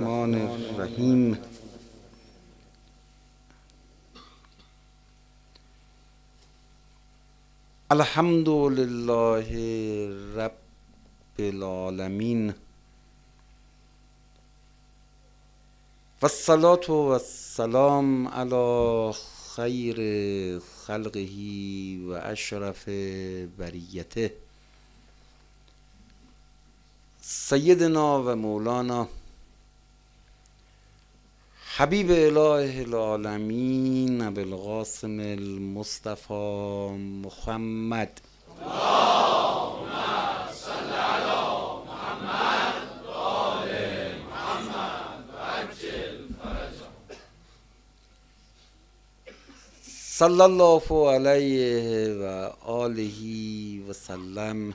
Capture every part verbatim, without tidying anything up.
الرحمن الرحیم. الحمد لله رب العالمین و الصلاة و السلام علی خیر خلقه و اشرف بریته سیدنا و مولانا حبیب اله العالمین ابوالقاسم المصطفى محمد. اللهم صل علی محمد و آل محمد و عجل فرجه. صلی الله علیه و آله و سلم.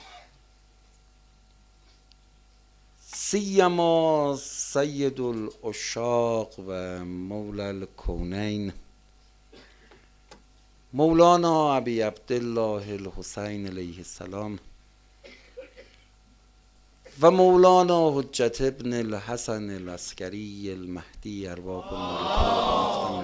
سیما سید العشاق و مولا الکونین مولانا ابی عبدالله الحسین علیه السلام و مولانا حجت ابن الحسن العسکری المهدی ارواح نور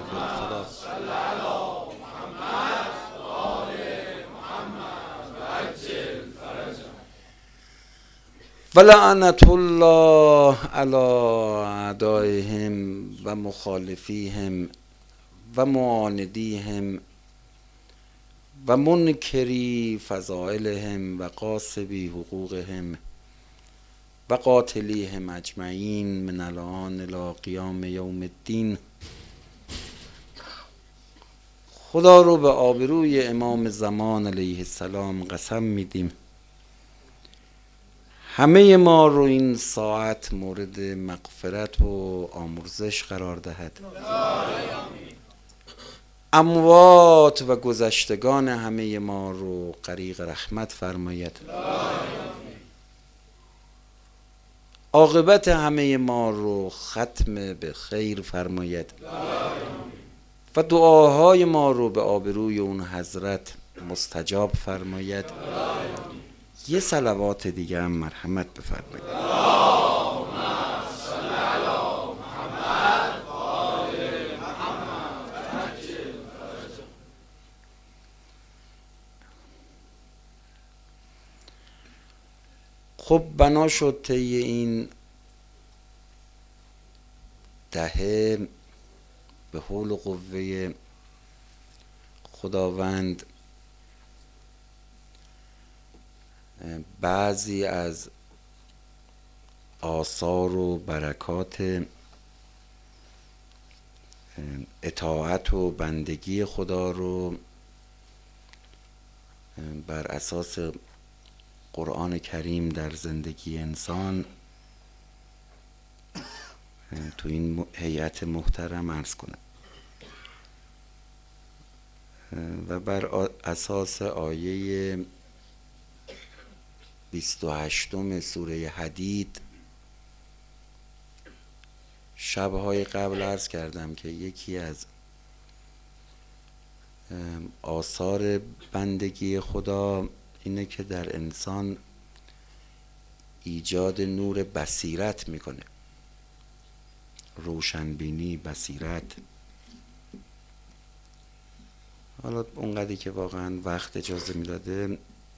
و لعنت الله علی اعدائهم و مخالفیهم و معاندیهم و منکری فضائلهم و غاصبی حقوقهم و قاتلیهم اجمعین من الان الی قیام یوم الدین. خدا رو به آبروی امام زمان علیه السلام قسم میدیم همه ما رو این ساعت مورد مغفرت و آمرزش قرار دهد. اموات و گذشتگان همه ما رو غریق رحمت فرماید. عاقبت همه ما رو ختم به خیر فرماید و دعاهای ما رو به آبروی اون حضرت مستجاب فرماید. یه صلوات دیگه هم مرحمت بفرمایید. اللهم صل علی محمد و آل محمد و عجل فرجه. خب بنا شد طی این دهه به حول و قوه خداوند بعضی از آثار و برکات اطاعت و بندگی خدا رو بر اساس قرآن کریم در زندگی انسان تو این هیئت محترم عرض کنم و بر اساس آیه بیست و هشتم سوره حدید شبهای قبل عرض کردم که یکی از آثار بندگی خدا اینه که در انسان ایجاد نور بصیرت میکنه، روشنبینی، بصیرت. حالا اونقدری که واقعا وقت اجازه میداده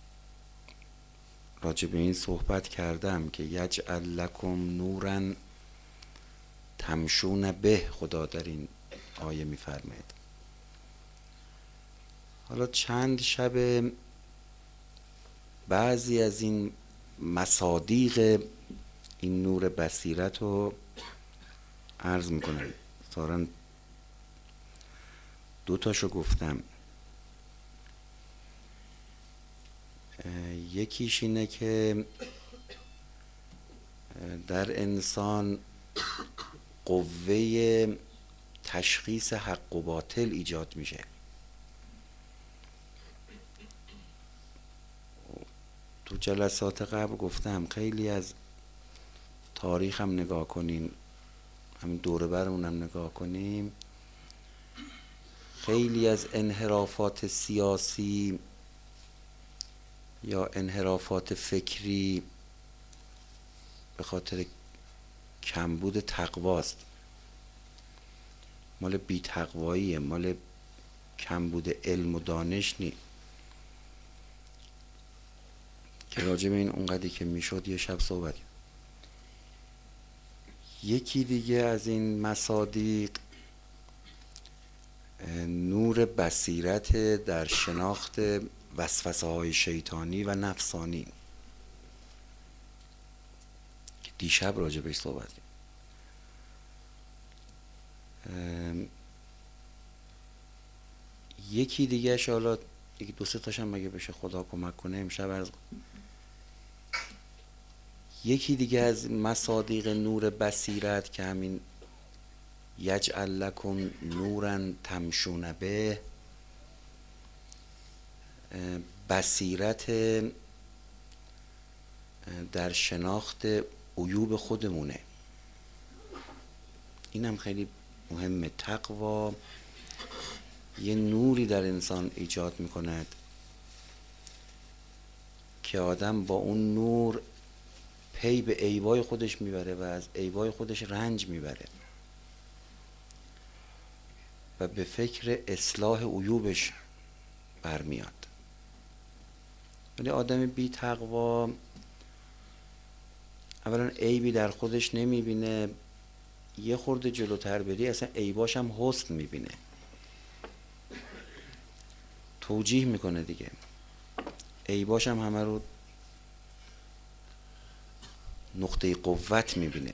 راجع به این صحبت کردم که یجعل لکم نورا تمشون به، خدا در این آیه میفرماید. حالا چند شب بعضی از این مصادیق این نور بصیرت رو عرض میکنم. ظاهراً دو تاشو گفتم. یکیش اینه که در انسان قوه تشخیص حق و باطل ایجاد میشه. تو جلسات قبل گفتم خیلی از تاریخ هم نگاه کنین، همین دوره برمون هم نگاه کنیم، خیلی از انحرافات سیاسی یا انحرافات فکری به خاطر کمبود تقواست، مال بی تقواییه، مال کمبود علم و دانش نی. که راجع به این اونقدری که میشد یه شب صحبت. یکی دیگه از این مصادیق نور بصیرت در شناخت وسوسه های شیطانی و نفسانی که دیشب راجع بهش صحبت کردیم. یکی دیگه حالا یکی دو سه تاشم مگه بشه خدا کمک کنه امشب از یکی دیگه از مصادیق نور بصیرت که همین یجعل لکم نورا تمشون به، بصیرت در شناخت عیوب خودمونه. اینم خیلی مهمه. تقوا یه نوری در انسان ایجاد میکند که آدم با اون نور پی به عیبای خودش میبره و از عیبای خودش رنج میبره و به فکر اصلاح عیوبش برمیاد. ولی آدم بی تقوا اولا عیبی در خودش نمیبینه، یه خورده جلوتر بری اصلا عیباش هم حسن میبینه، توجیه میکنه دیگه، عیباش هم همه رو نقطه قوت میبینه.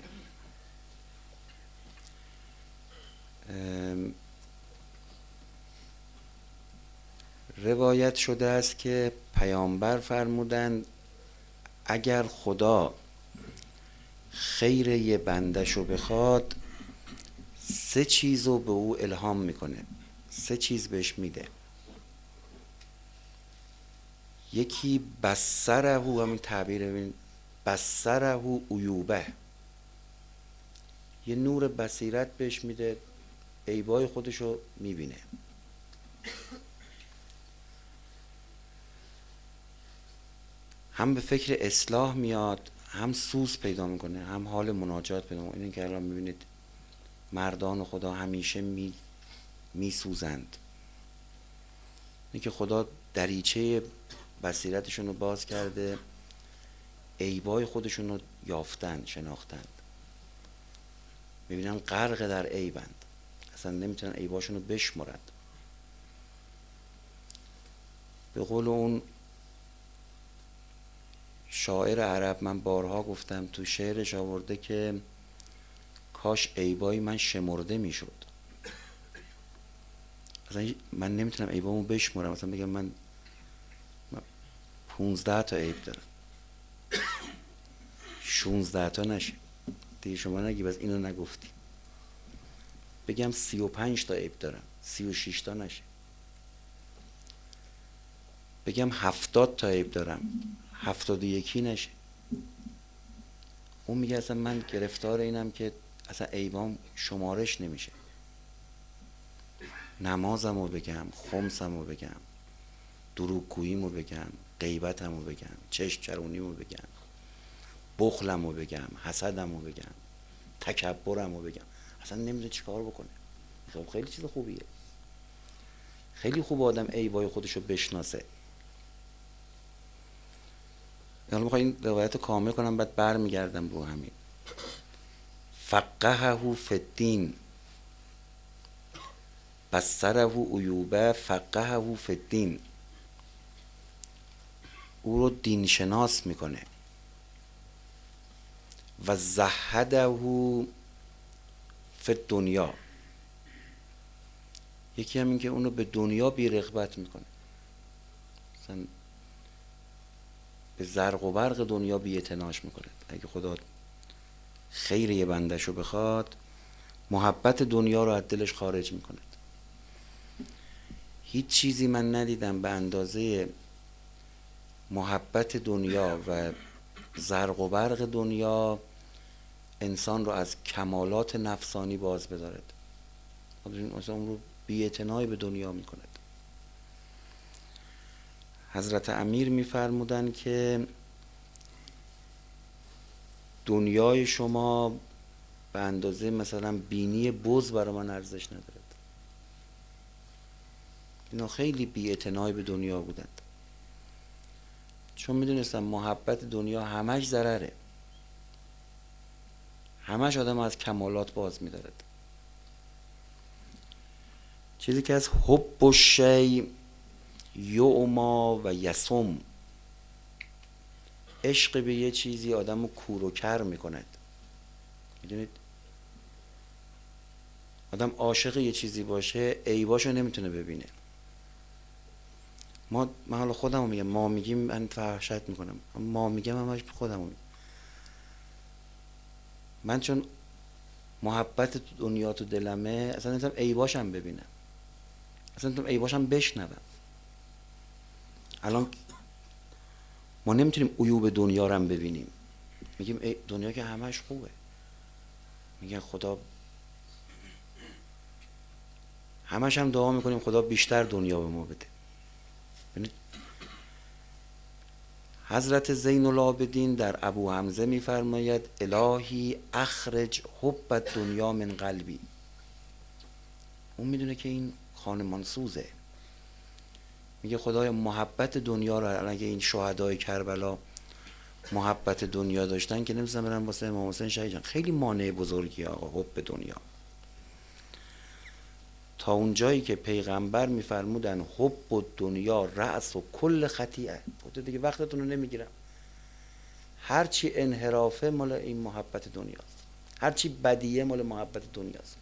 روایت شده است که پیامبر فرمودند اگر خدا خیر یه بنده‌شو بخواد سه چیزو به او الهام میکنه، سه چیز بهش میده. یکی بصره، همین تعبیر ببین، بصره عیوبه، یه نور بصیرت بهش میده، عیبای خودشو میبینه. هم به فکر اصلاح میاد، هم سوز پیدا میکنه، هم حال مناجات پیدا میکنه. اینه که الان میبینید مردان خدا همیشه می میسوزند، اینه که خدا دریچه بصیرتشون رو باز کرده، عیبای خودشون رو یافتن، شناختند، میبینن غرق در عیبند، اصلا نمیتونن عیباشون رو بشمرند. به قول اون شاعر عرب، من بارها گفتم تو شعرش آورده که کاش عیبای من شمرده میشد. مثلا من نمیتونم عیبامو بشمرم، مثلا بگم من پونزده تا عیب دارم، شونزده تا نشه دیگه، شما نگی بس اینو نگفتی. بگم سی و پنج تا عیب دارم، سی و شیش تا نشه. بگم هفتاد تا عیب دارم، هفتاد و یکی نشه. اون میگه اصلا من گرفتار اینم که اصلا عیبام شمارش نمیشه. نمازمو بگم، خمسمو بگم، دروغگوییمو بگم، غیبتمو بگم، چشم چرونیمو بگم، بخلمو بگم، حسدمو بگم، تکبرمو بگم، اصلا نمیدونه چیکار بکنه. خب خیلی چیز خوبیه، خیلی خوب آدم عیبای خودشو بشناسه. حالا میخوام این روایت رو کامل کنم بعد برمیگردم رو همین. فقهه فی الدین، بصره عیوبه فقهه فی الدین، او رو دین شناس میکنه. و زهده فی الدنیا، یکی هم این که اونو به دنیا بی رغبت میکنه، مثلا به زرق و برق دنیا بی اعتناش میکنه. اگه خدا خیر یه بنده‌شو بخواد محبت دنیا رو از دلش خارج میکنه. هیچ چیزی من ندیدم به اندازه محبت دنیا و زرق و برق دنیا انسان رو از کمالات نفسانی باز بدارد. مثلا اون رو بی اعتنایی به دنیا میکند. حضرت امیر میفرمودن که دنیای شما به اندازه مثلا بینی بز برای من ارزش ندارد. اینا خیلی بی‌اعتنایی به دنیا بودند، چون میدونستم محبت دنیا همش ضرره، همش آدم از کمالات باز می‌دارد. چیزی که از حب و شی یعما و یسم، عشق به یه چیزی آدم رو کور و کر میکند. میدونید آدم عاشق یه چیزی باشه عیباشو نمیتونه ببینه. ما من حالا خودمو میگم، ما میگیم من فحشت میکنم، ما میگم همش خودمو میگم. من چون محبت دنیا تو دلمه، اصلا نمیتونم عیباشم ببینم، اصلا نمیتونم عیباشم بشنوم. الان ما نمیتونیم عیوب دنیا رو هم ببینیم، میگیم ای دنیا که همش خوبه، میگن خدا، همش هم دعا میکنیم خدا بیشتر دنیا به ما بده. ببینید حضرت زین العابدین در ابو حمزه میفرماید الهی اخرج حب الدنیا من قلبی. اون میدونه که این خانمان سوزه، میگه خدای محبت دنیا رو، اگه این شهدای کربلا محبت دنیا داشتن که نمی‌ذارن برن واسه امام حسین شهید جان. خیلی مانع بزرگی آقا حب دنیا، تا اون جایی که پیغمبر میفرمودن حب و دنیا رأس و کل خطیئه. خود دیگه وقتتون رو نمیگیرم، هرچی انحرافه مال این محبت دنیاست، هرچی بدیه مال محبت دنیاست.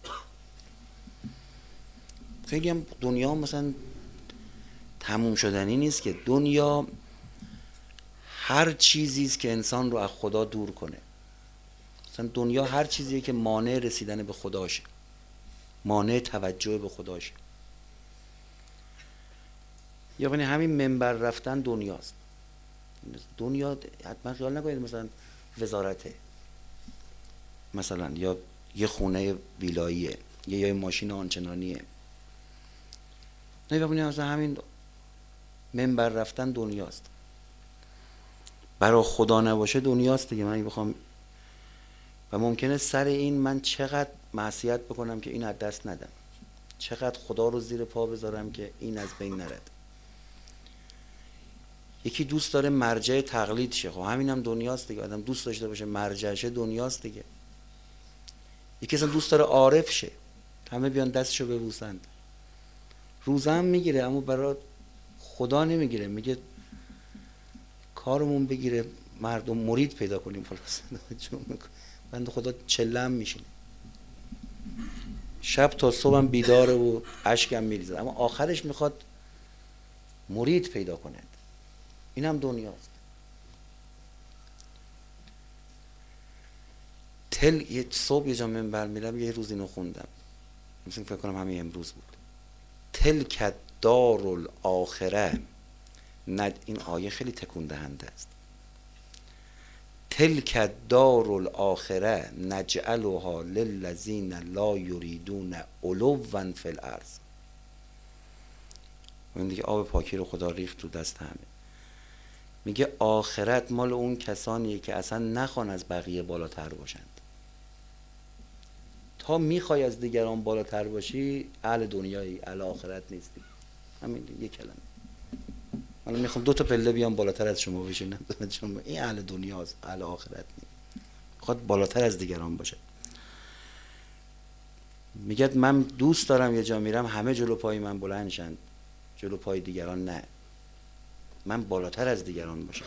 خیلی هم دنیا مثلا تموم شدنی نیست که، دنیا هر چیزی است که انسان رو از خدا دور کنه. مثلا دنیا هر چیزیه که مانع رسیدن به خداشه، مانع توجه به خداشه. یا یعنی همین منبر رفتن دنیاست. دنیا حتما خیال نکنید مثلا وزارته، مثلا یا یه خونه ویلاییه یا یه ماشین آنچنانیه. نه ببینید مثلا همین منبر رفتن دنیاست. برای خدا نباشه دنیاست دیگه. من بخوام و ممکنه سر این من چقدر معصیت بکنم که این از دست ندم، چقدر خدا رو زیر پا بذارم که این از بین نرد. یکی دوست داره مرجع تقلید شه، خب همین هم دنیاست دیگه. آدم دوست داشته باشه مرجعشه دنیاست دیگه. یکی اصلا دوست داره عارف شه، همه بیان دستشو ببوسند، روزه هم میگیره اما برای خدا نمیگیره، میگه کارمون بگیره مردم مرید پیدا کنیم خلاص. بنده خدا چله هم میشینه، شب تا صبحم بیداره و اشکم میریزه، اما آخرش میخواد مرید پیدا کند. این هم دنیاست. تل یه صبح یه جا منبر میرم، یه روز اینو خوندم، مثلا فکر کنم همین امروز بود. تلک دار الاخره ند... این آیه خیلی تکون دهنده است. تلک دار الاخره نجعلها للذین لا یریدون علوا فی الارض. این دیگه آب پاکی رو خدا ریخت تو دست همه. میگه آخرت مال اون کسانیه که اصلا نخوان از بقیه بالاتر باشند. تا میخوای از دیگران بالاتر باشی اهل دنیایی، اهل آخرت نیستی. همین یک کلمه. من میخوام دو تا پله بیام بالاتر از شما بشینم، شما این اهل دنیاست، اهل آخرت نیست. میخواد بالاتر از دیگران باشه. میگه من دوست دارم یه جا میرم همه جلو پای من بلند شن، جلو پای دیگران نه، من بالاتر از دیگران باشم.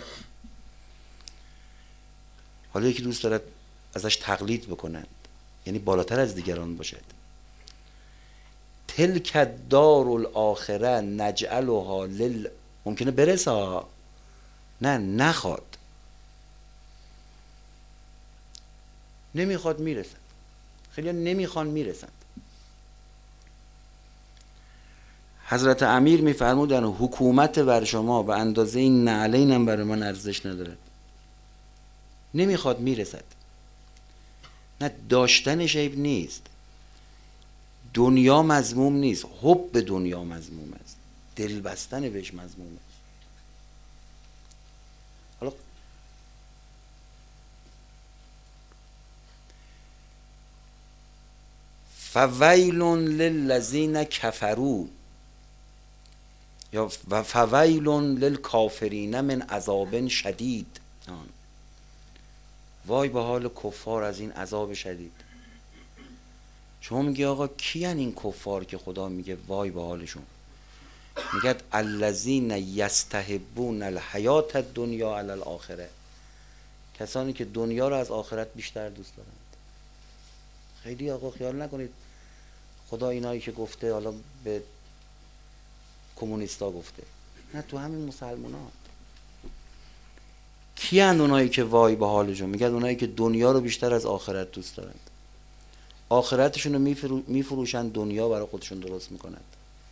حالا یکی دوست دارد ازش تقلید بکنن، یعنی بالاتر از دیگران باشد. تلک دار الاخره نجعلها لل، ممکنه برسه، نه نخواد، نمیخواد میرسند. خیلی نمیخوان میرسند. حضرت امیر میفرمودن حکومت بر شما به اندازه این نعلین هم برای من ارزش نداره، نمیخواد میرسد. نه داشتنش عیب نیست، دنیا مذموم نیست، حب به دنیا مذموم است، دل بستن بهش مذمومه. حالا فویل للذین کفروا یا فویل للکافرین من عذاب شدید. وای به حال کفار از این عذاب شدید. شما میگی آقا کیان این کفار که خدا میگه وای به حالشون؟ میگه الذین یستحبون الحیات الدنیا علی الاخره، کسانی که دنیا رو از آخرت بیشتر دوست دارند. خیلی آقا خیال نکنید خدا اینایی که گفته حالا به کمونیستا گفته، نه، تو همین مسلمان ها. کی اند اونایی که وای به حالشون؟ میگه اونایی که دنیا رو بیشتر از آخرت دوست دارند، آخرتشون رو میفرو میفروشن، دنیا برای خودشون درست میکنند،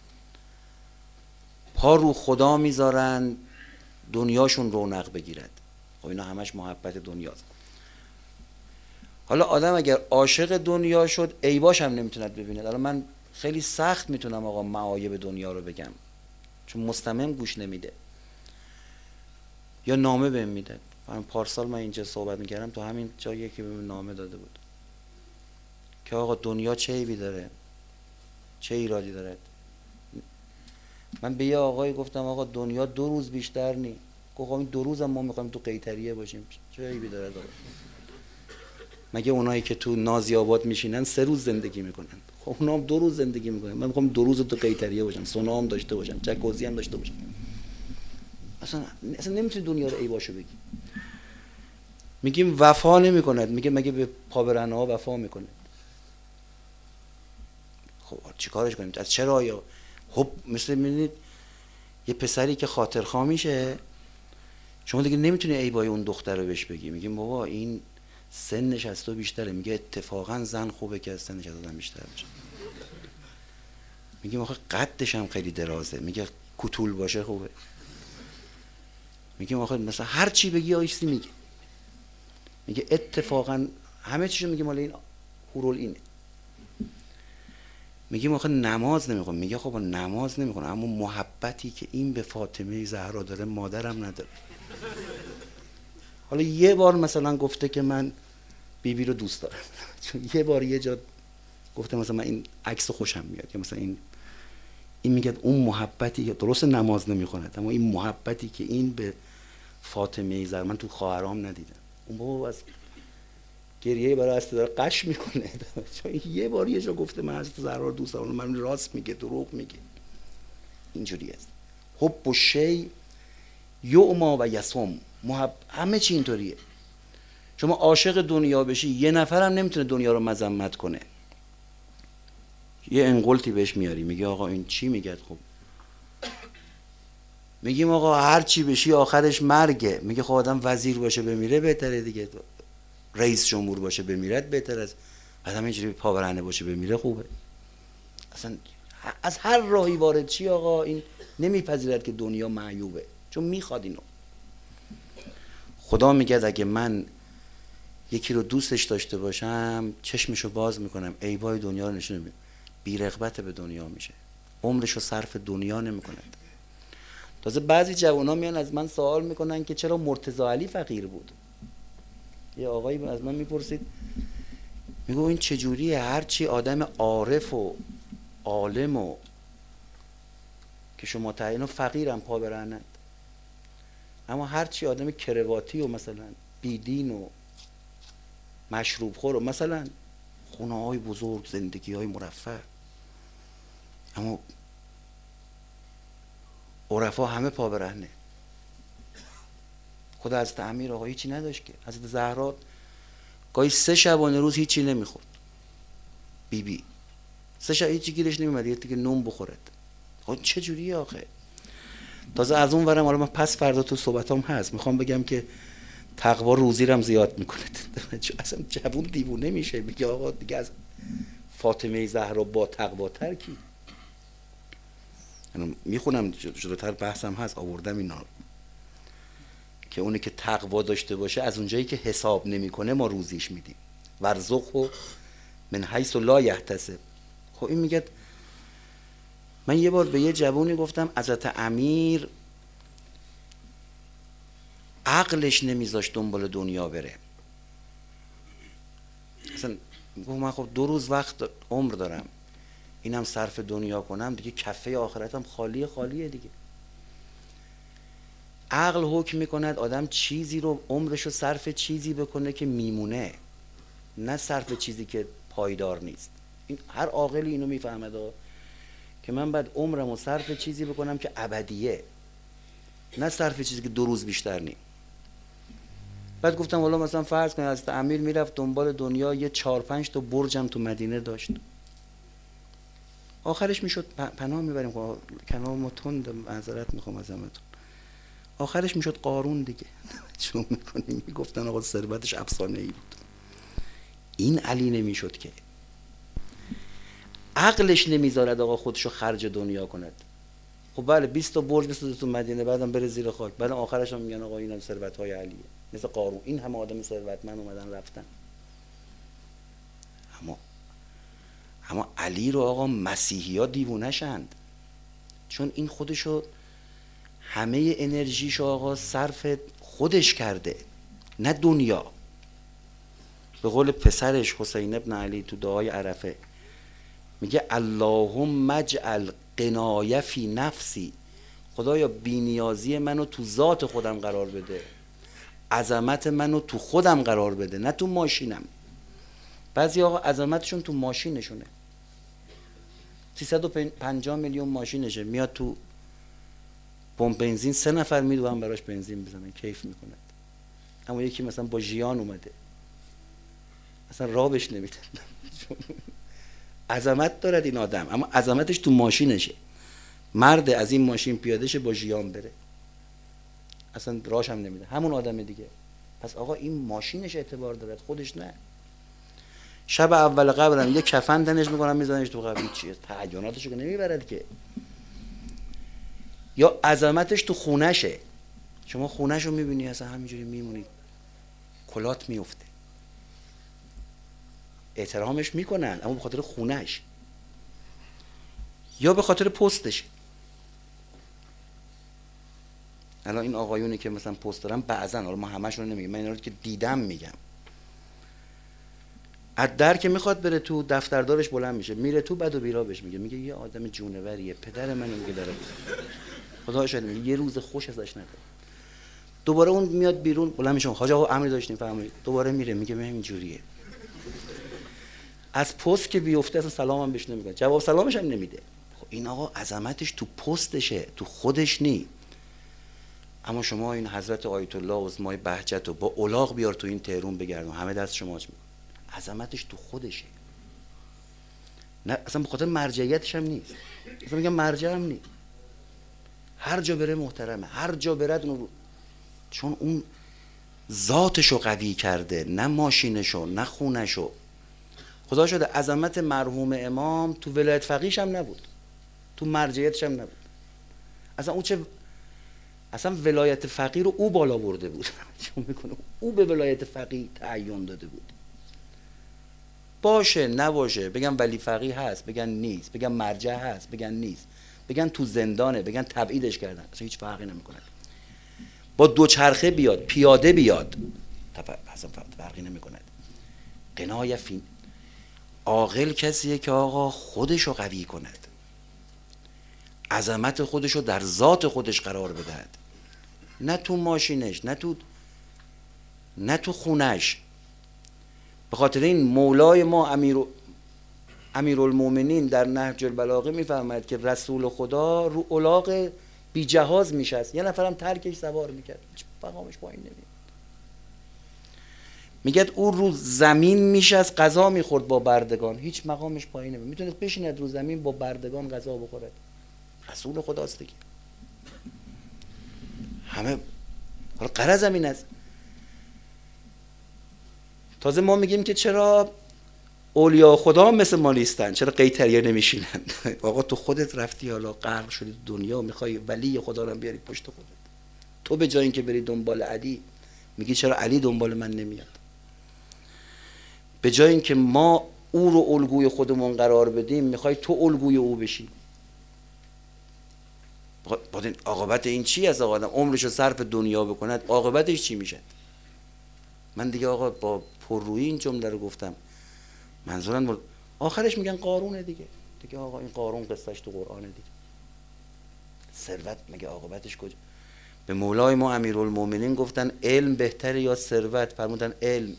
پا رو خدا میذارن دنیاشون رونق بگیرد. خب اینا همش محبت دنیاست. حالا آدم اگر عاشق دنیا شد عیباش هم نمیتوند ببیند. حالا من خیلی سخت میتونم آقا معایب دنیا رو بگم چون مستمم گوش نمیده یا نامه بهم میده. من پارسال من اینجا صحبت میکردم تو همین جایی که بهم نامه داده بود که آقا دنیا چه عیبی داره، چه ایرادی داره. من به یه آقایی گفتم آقا دنیا دو روز بیشتر نی. گفت این دو روز هم ما میخوایم تو قیطریه باشیم، چه عیبی داره آقا؟ مگه اونایی که تو نازی آباد میشینن سه روز زندگی میکنن؟ خب اونا هم دو روز زندگی میکنن. من میخوام دو روز تو قیطریه باشم، سونا هم داشته باشم، جکوزی هم داشته باشم. اصلا اصلا نمیتونی دنیا رو عیباشو بگی. میگیم وفا نمیکند، میگه مگه به پابرهنه ها وفا میکنه؟ خب چیکارش کنیم؟ از چرا آیا خب مثل میبینید یه پسری که خاطرخواه میشه شما دیگه نمیتونی عیبای اون دختر رو بهش بگی. میگیم بابا این سنش از تو بیشتره. میگه اتفاقا زن خوبه که از سنش از آدم بیشتر باشه. میگیم آخه قدش هم خیلی درازه. میگه کوتول باشه خوبه. میگیم آخه مثلا هر چی بگی آیستی میگه. میگه اتفاقا همه چیشو میگه مال این هورول اینه. میگیم آخه نماز نمیخونه. میگه خب نماز نمیخونه اما محبتی که این به فاطمه زهرا داره مادرم نداره. حالا یه بار مثلا گفته که من بیبی بی رو دوست دارم چون یه بار یه جا گفته مثلا من این عکس خوشم میاد یا مثلا این این میگه اون محبتی که درست نماز نمیخونه اما این محبتی که این به فاطمه زهرا من تو خواهرام ندیدم. اون بابا از گریه برای است داره قش میکنه چون یه بار یه جا گفته من حضرت زهرا رو دوست دارم. من راست میگه دروغ میگه. اینجوری است. حب و شی یعما و یسم. محب... همه چی اینطوریه. شما عاشق دنیا بشی یه نفرم نمیتونه دنیا رو مذمت کنه. یه انقلتی بهش میاری میگه آقا این چی میگه؟ خب میگیم آقا هر چی بشی آخرش مرگه. میگه خب آدم وزیر باشه بمیره بهتره دیگه، رئیس جمهور باشه بمیرد بهتر از آدم اینجوری پاورانه باشه بمیره خوبه. اصلا از هر راهی وارد چی آقا این نمیپذیرد که دنیا معیوبه چون میخواد اینو. خدا میگه اگه من یکی رو دوستش داشته باشم چشمشو باز میکنم عیبای دنیا رو نشون میدم، بی رغبت به دنیا میشه، عمرشو صرف دنیا نمیکند. تازه بعضی جوانا میان از من سوال میکنن که چرا مرتضی علی فقیر بود. یه آقایی از من میپرسید میگو این چجوریه هر چی آدم عارف و عالم و که شما تعیینو فقیرم پا برهنند، اما هر چی آدم کرواتی و مثلا بیدین و مشروب خور و مثلا خونه های بزرگ زندگی های مرفه، اما عرفا همه پا برهنه. خدا از تعمیر آقا هیچی نداشت که. حضرت زهرا گاهی سه شبانه روز هیچی نمیخورد. بی بی سه شب هیچی گیرش نمیمد یه دیگه نون بخورد. خب چه جوریه آخه؟ تازه از اون ورم حالا من پس فردا تو صحبتام هست میخوام بگم که تقوا روزی رم زیاد میکنه. اصلا جوون دیوونه میشه میگه آقا دیگه از فاطمه زهرا با تقوا تر کی؟ میخونم جلوتر بحثم هست آوردم اینا که اونی که تقوا داشته باشه از اونجایی که حساب نمیکنه ما روزیش میدیم. ورزقه من حیث لا یحتسب. خب این میگه من یه بار به یه جوونی گفتم حضرت امیر عقلش نمیذاشت دنبال دنیا بره. اصلا گفت من خب دو روز وقت عمر دارم، اینم صرف دنیا کنم دیگه کفه آخرتم خالیه خالیه دیگه. عقل حکم میکند آدم چیزی رو عمرشو صرف چیزی بکنه که میمونه، نه صرف چیزی که پایدار نیست. این هر عاقلی اینو میفهمه که من بعد عمرمو صرف چیزی بکنم که ابدیه، نه صرف چیزی که دو روز بیشتر نی. بعد گفتم حالا مثلا فرض کنید از امیر میرفت دنبال دنیا، یه چهار پنج تا برجم تو مدینه داشت، آخرش میشد پناه میبریم کلام تند، معذرت میخوام ازتون، آخرش میشد قارون دیگه. چون میکنیم میگفتن آقا ثروتش افسانه ای بود. این علی نمیشد که، عقلش نمیذارد آقا خودشو خرج دنیا کند. خب بله بیست تا برج بسازه تو مدینه، بعدم بره زیر خاک، بعد آخرش هم میگن آقا اینم ثروت‌های علیه، مثل قارون. این همه آدم ثروتمند اومدن رفتن، اما اما علی رو آقا مسیحی‌ها دیوونه‌شند، چون این خودشو همه انرژیشو آقا صرف خودش کرده، نه دنیا. به قول پسرش حسین ابن علی تو دعای عرفه میگه اللهم اجعل قنایه فی نفسی، خدایا بی‌نیازی منو تو ذات خودم قرار بده، عظمت منو تو خودم قرار بده، نه تو ماشینم. بعضی آقا عظمتشون تو ماشینشونه، سیصد و پنجاه میلیون ماشینشه، میاد تو پمپ بنزین سه نفر میدونن براش بنزین بزنن، کیف میکنه. اما یکی مثلا با ژیان اومده اصلا رابش نمیده. عظمت دارد این آدم، اما عظمتش تو ماشینشه. مرد از این ماشین پیاده شه با ژیان بره، اصلا راش هم نمیده، همون آدم دیگه. پس آقا این ماشینش اعتبار دارد، خودش نه. شب اول قبرم یه کفن تنش میکنم میزنش تو قبر، چیه تعیناتشو که نمیبرد که. یا عظمتش تو خونشه، شما خونهشو میبینی اصلا همینجوری میمونی، کلات میفته. احترامش میکنن اما به خاطر خونهش یا به خاطر پستش. الان این آقایونی که مثلا پست دارن بعضن، حالا ما همشون رو نمیگم، من اینا رو که دیدم میگم، از در که میخواد بره تو دفتردارش بلند میشه، میره تو بد و بیرا بهش میگه، میگه یه آدم جونوریه، پدر منو میگه داره خدا شاید میگه یه روز خوش ازش نده. دوباره اون میاد بیرون بلند میشه، حاج آقا امری داشتیم فرمایید، دوباره میره میگه من اینجوریه. از پست که بیفته اصلا سلام هم بهش نمیکنه، جواب سلامش هم نمیده. خب این آقا عظمتش تو پستشه، تو خودش نی. اما شما این حضرت آیت الله عظمای بهجت رو با الاغ بیار تو این تهرون بگردون، همه دست شما میکنه. عظمتش تو خودشه، نه اصلا به خاطر مرجعیتش هم نیست. اصلا میگم مرجع هم نیست، هر جا بره محترمه، هر جا برد اون، چون اون ذاتشو قوی کرده، نه ماشینشو، نه خونشو. خدا شده عظمت مرحوم امام تو ولایت فقیهش هم نبود، تو مرجعیتش هم نبود. اصلا اون چه اصلا ولایت فقیه رو او بالا برده بود. چون میکنه او به ولایت فقیه تعین داده بود. باشه نباشه، بگن ولی فقیه هست، بگن نیست، بگن مرجع هست، بگن نیست، بگن تو زندانه، بگن تبعیدش کردن، اصلا هیچ فرقی نمیکنه. با دو چرخه بیاد، پیاده بیاد، اصلا فرقی نمیکنه. قنایه فی عاقل کسیه که آقا خودشو قوی کند، عظمت خودشو در ذات خودش قرار بدهد، نه تو ماشینش، نه تو نه تو خونش. به خاطر این مولای ما امیر امیرالمومنین در نهج البلاغه میفرماید که رسول خدا رو الاغ بی جهاز میشست، یه نفرم ترکش سوار میکرد، هیچ مقامش پایین نمیاد. میگه او رو زمین میشست غذا میخورد با بردگان، هیچ مقامش پایین نمیاد، میتونه بشیند رو زمین با بردگان غذا بخورد. رسول خداست دیگه. همه حالا غرض این است. تازه ما میگیم که چرا اولیاء خدا مثل ما نیستن، چرا قیطریه نمیشینن؟ آقا تو خودت رفتی حالا غرق شدی دنیا، میخوای ولی خدا رو بیاری پشت خودت. تو به جای اینکه بری دنبال علی میگی چرا علی دنبال من نمیاد؟ به جای اینکه ما او رو الگوی خودمون قرار بدیم میخوای تو الگوی او بشی. بعد عاقبت این چی است؟ آقا عمرش رو صرف دنیا بکند، عاقبتش چی میشه؟ من دیگه آقا با پررویی این جمله رو گفتم، منظورن مر... آخرش میگن قارونه دیگه. دیگه آقا این قارون قصهش تو قرآنه دیگه. ثروت مگه عاقبتش کجا؟ به مولای ما امیرالمومنین گفتن علم بهتره یا ثروت؟ فرمودن علم.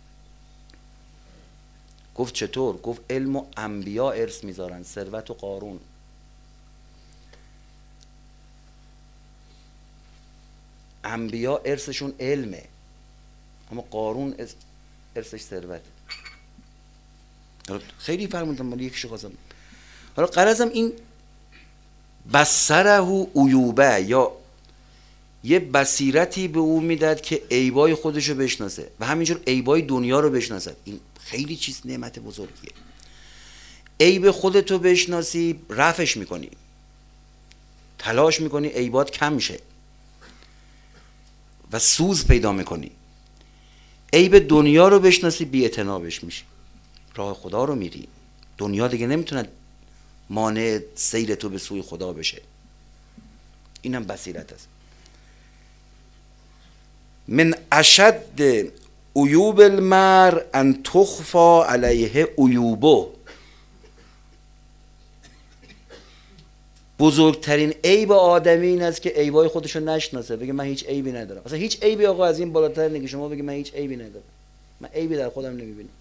گفت چطور؟ گفت علم و انبیا ارث میذارن، ثروت و قارون. انبیا ارثشون علمه، اما قارون ارثش ثروته. خیلی فرمودن، من یکیشو خواستم. حالا غرضم این بصره عیوبه، یا یه بصیرتی به او میداد که عیبای خودشو بشناسه و همینجور عیبای دنیا رو بشناسه. این خیلی چیز نعمت بزرگیه. عیب خودتو بشناسی رفعش میکنی، تلاش میکنی عیبات کم شه و سوز پیدا میکنی. عیب دنیا رو بشناسی بی‌اعتنابش میشی، راه خدا رو میری. دنیا دیگه نمیتونه مانع سیر تو به سوی خدا بشه. اینم بصیرت است. من اشد عیوب المرء ان تخفى علیه عیوبه. بزرگترین عیب آدمی این است که عیبای خودشو نشناسه، بگه من هیچ عیبی ندارم. اصلا هیچ عیبی آقا از این بالاتر نیست. شما بگی من هیچ عیبی ندارم، من عیبی در خودم نمیبینم.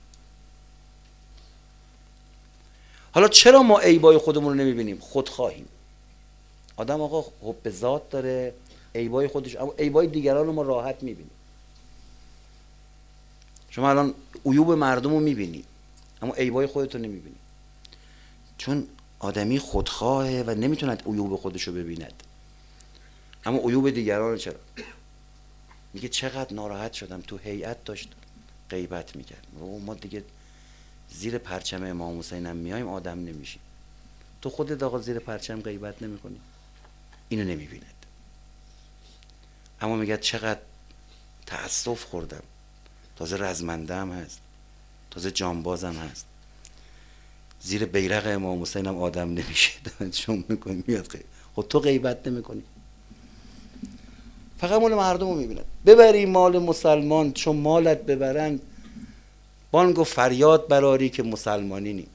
حالا چرا ما عیبای خودمون رو نمیبینیم؟ خودخواهیم. آدم آقا حب ذات داره، عیبای خودش، اما عیبای دیگران رو ما راحت میبینیم. شما الان عیوب مردم رو میبینی اما عیبای خودت رو نمیبینی، چون آدمی خودخواهه و نمیتونه عیوب خودش رو ببیند. اما عیوب دیگران رو چرا؟ میگه چقدر ناراحت شدم تو هیئت داشت غیبت میکرد. ما دیگه زیر پرچم امام حسین هم میایم آدم نمیشیم. تو خودت آقا زیر پرچم غیبت نمیکنی، اینو نمیبیند. اما میگه چقدر تأسف خوردم، تازه رزمنده هم هست، تازه جانباز هم هست، زیر بیرق امام حسین هم آدم نمیشه. شما میکنی میاد غیبت. خود تو غیبت نمیکنی، فقط مال مردم رو میبیند. ببری مال مسلمان، چون مالت ببرند بانگ و فریاد براری که مسلمانی نی.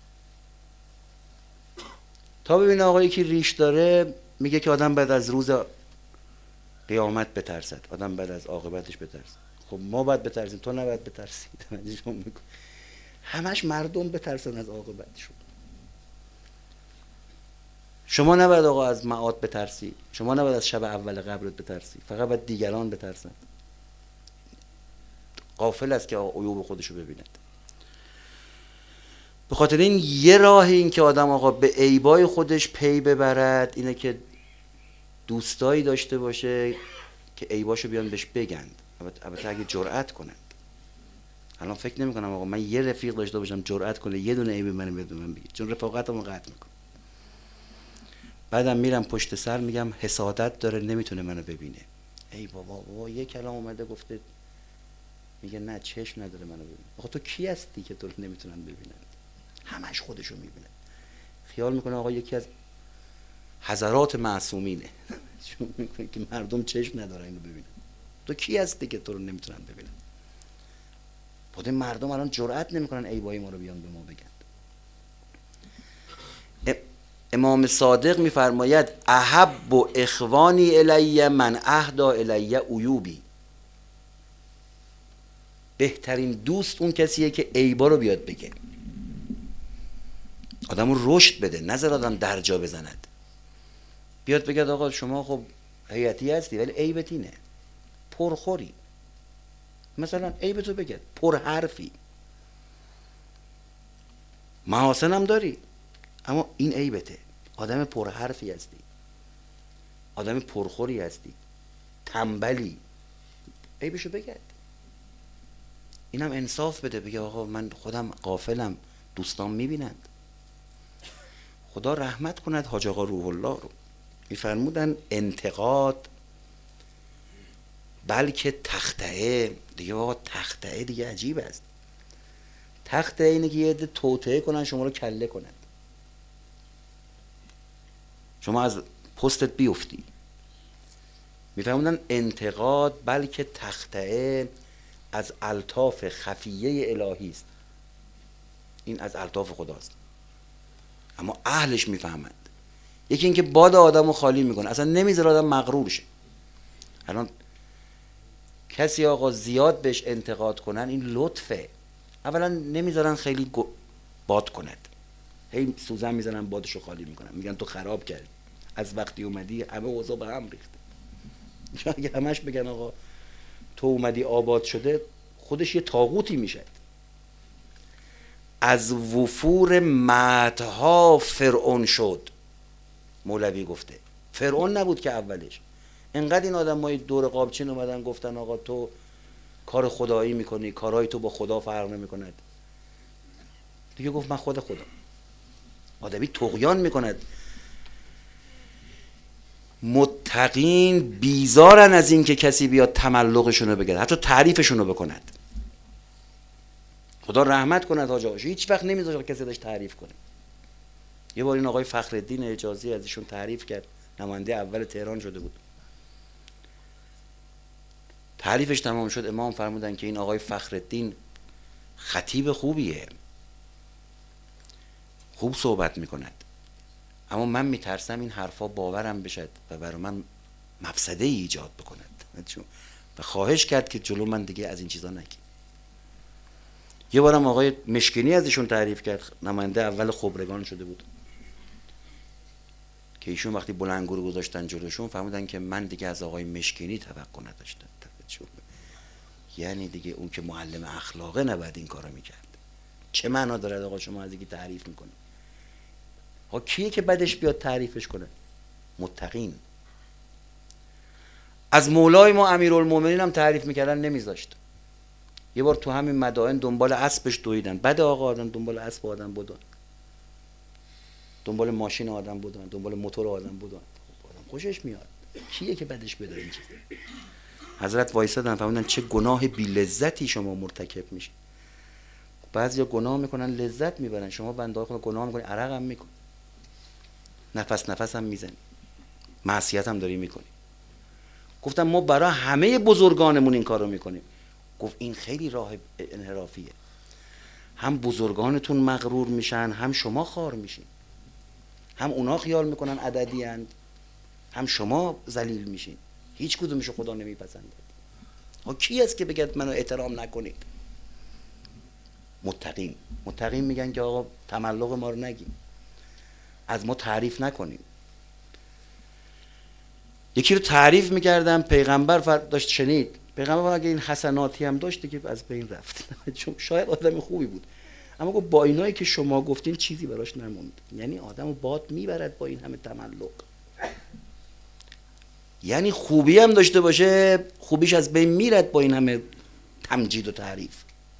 تا ببین آقایی که ریش داره میگه که آدم بعد از روز قیامت بترسد، آدم بعد از عاقبتش بترسد. خب ما باید بترسیم، تو نباید بترسی. همش مردم بترسن از عاقبتشون. شما نباید آقا از معاد بترسی، شما نباید از شب اول قبرت بترسی، فقط باید دیگران بترسن. غافل است که عیوب خودشو ببیند. به خاطر این یه راه این که آدم آقا به عیبای خودش پی ببرد اینه که دوستایی داشته باشه که عیباشو بیان بهش بگند، البته اگه جرأت کنند. الان فکر نمی کنم آقا من یه رفیق داشته باشم جرأت کنه یه دونه عیب منو بده من بگه، چون رفاقتمو قطع میکنه. بعدم میرم پشت سر میگم حسادت داره نمیتونه منو ببینه. ای بابا بابا یه کلام اومده گفته، میگه نه چشم نداره منو ببینه. آقا تو کی هستی که تو رو نمیتونن ببینن؟ همش خودشو میبینه. خیال میکنه آقا یکی از حضرات معصومینه. چون میگه که مردم چشم ندارن اینو ببینن. تو کی هستی که تو رو نمیتونن ببینن؟ خود مردم الان جرئت نمیکنن عیبای ما رو بیان به ما بگن. امام صادق میفرماید احب و اخوانی الی من اهدا الی عیوبی. بهترین دوست اون کسیه که عیبا رو بیاد بگه، آدمو رشد بده، نظر آدم درجا بزند. بیاد بگه آقا شما خب هیئتی هستی ولی عیبت اینه، پرخوری. مثلا عیبتو بگه، پر حرفی، محاسن هم داری اما این عیبته. آدم پر حرفی هستی، آدم پرخوری هستی، تنبلی. عیبشو بگه. اینم انصاف بده، بگه آقا من خودم غافلم، دوستان میبینند. خدا رحمت کند حاج آقا روح الله رو. میفرمودن انتقاد بلکه تخطئه. دیگه آقا تخطئه دیگه عجیب است. تخطئه اینه که یه عده توطئه کنن شما رو کله کنن، شما از پستت بیفتی. میفرمودن انتقاد بلکه تخطئه از الطاف خفیه الهی است. این از الطاف خداست، اما اهلش میفهمند. یکی اینکه باد آدمو خالی میکنه، اصلا نمیذاره آدم مغرور شه. الان کسی آقا زیاد بهش انتقاد کنن این لطفه، اولا نمیذارن خیلی باد کند، هی سوزن میزنن بادشو خالی میکنن، میگن تو خراب کردی، از وقتی اومدی همه اوضاع به هم ریخته. اگه همش بگن آقا تو اومدی آباد شده، خودش یه طاغوتی میشه. از وفور مدحها فرعون شد، مولوی گفته. فرعون نبود که اولش، انقدر این آدمای دور قابچین اومدن گفتن آقا تو کار خدایی میکنی، کارهای تو با خدا فرق نمیکند، دیگه گفت من خود خدا. آدمی طغیان میکند. متقین بیزارن از این که کسی بیاد تملقشونو بگه، حتی تعریفشونو بکند. خدا رحمت کند حاج آقا، هیچ وقت نمیذاره کسی ازش تعریف کنه. یه بار این آقای فخرالدین اجازی ازشون تعریف کرد، نماینده اول تهران شده بود. تعریفش تمام شد، امام فرمودن که این آقای فخرالدین خطیب خوبیه، خوب صحبت میکند، اما من میترسم این حرفا باورم بشد و برای من مفسده ای ایجاد بکند و خواهش کرد که جلو من دیگه از این چیزا نگی. یه بارم آقای مشکینی ازشون تعریف کرد، نماینده اول خبرگان شده بود، که ایشون وقتی بلندگو رو گذاشتن جلوشون فرمودن که من دیگه از آقای مشکینی توقع نداشتم. یعنی دیگه اون که معلم اخلاقه نباید این کارو میکرد. چه معنا داره آقا شما از اینکه تعریف میکنی؟ ها کیه که بعدش بیاد تعریفش کنه؟ متقین. از مولای ما امیرالمومنین هم تعریف میکردن نمیذاشت. یه بار تو همین مدائن دنبال اسبش دویدن، بعد آقا آدم دنبال اسب آدم بودن، دنبال ماشین آدم بودن، دنبال موتور آدم بودن، آدم خوشش میاد. کیه که بعدش بیاد این چیز؟ حضرت وایسادن فرمودن چه گناه بی لذتی شما مرتکب میشین. بعضیا گناه میکنن لذت میبرن، شما بنده خدا گناه میکنی عرق هم میکنی، نفس نفس هم میزنی، معصیت هم داری میکنی. گفتم ما برای همه بزرگانمون این کارو میکنیم. گفت این خیلی راه انحرافیه، هم بزرگانتون مغرور میشن، هم شما خار میشین، هم اونا خیال میکنن عددی اند، هم شما ذلیل میشین. هیچ کدومشو خدا نمیپسنده. ها کی است که بگید منو احترام نکنید؟ متقین. متقین میگن که آقا تملق ما رو نگیم، از ما تعریف نکنیم. یکی رو تعریف میکردم، پیغمبر داشت شنید، پیغمبر اگه این حسناتی هم داشت دیگه از بین رفت. چون شاید آدم خوبی بود، اما گفت با اینایی که شما گفتین چیزی براش نموند. یعنی آدمو باد میبرد با این همه تملق. یعنی خوبی هم داشته باشه خوبیش از بین میرد با این همه تمجید و تعریف.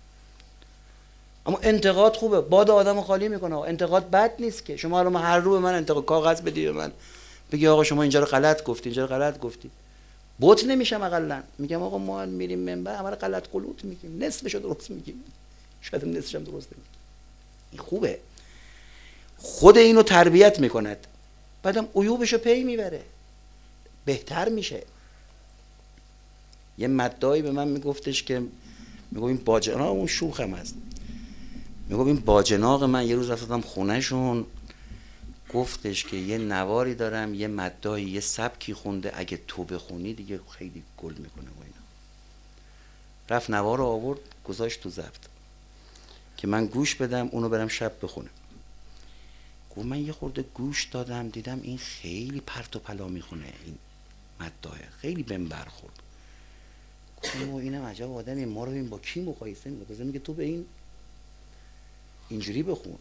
اما انتقاد خوبه، باد آدمو خالی میکنه. انتقاد بد نیست که. شما الان هر رو به من انتقاد کاغذ بدی به من بگی آقا شما اینجا رو غلط گفتی، اینجا رو غلط گفتی، بوت نمیشم اقلا. میگم آقا ما میریم منبر عمل غلط غلوط میگیم، نصفشو درست میگیم، شاید نصفش هم درست نمیگیم. این خوبه، خود اینو تربیت میکند، بعدم عیوبشو پی میبره، بهتر میشه. یه مدعی به من میگفتش که میگم این باجناق، اون شوخم هست، میگم این باجناق من یه روز رفتم خونه شون، گفتش که یه نواری دارم، یه مدعی یه سبکی خونده، اگه تو بخونی دیگه خیلی گل میکنه و اینا. رفت نوار رو آورد گذاشت تو ضبط که من گوش بدم، اونو برم شب بخونم. گفت من یه خورده گوش دادم دیدم این خیلی پرت و پلا میخونه، این مدعی خیلی بهم برخورد. گفتم اینم عجب آدمی، ما رو این با کی مقایسه میکنه؟ میگه تو به این اینجوری بخون.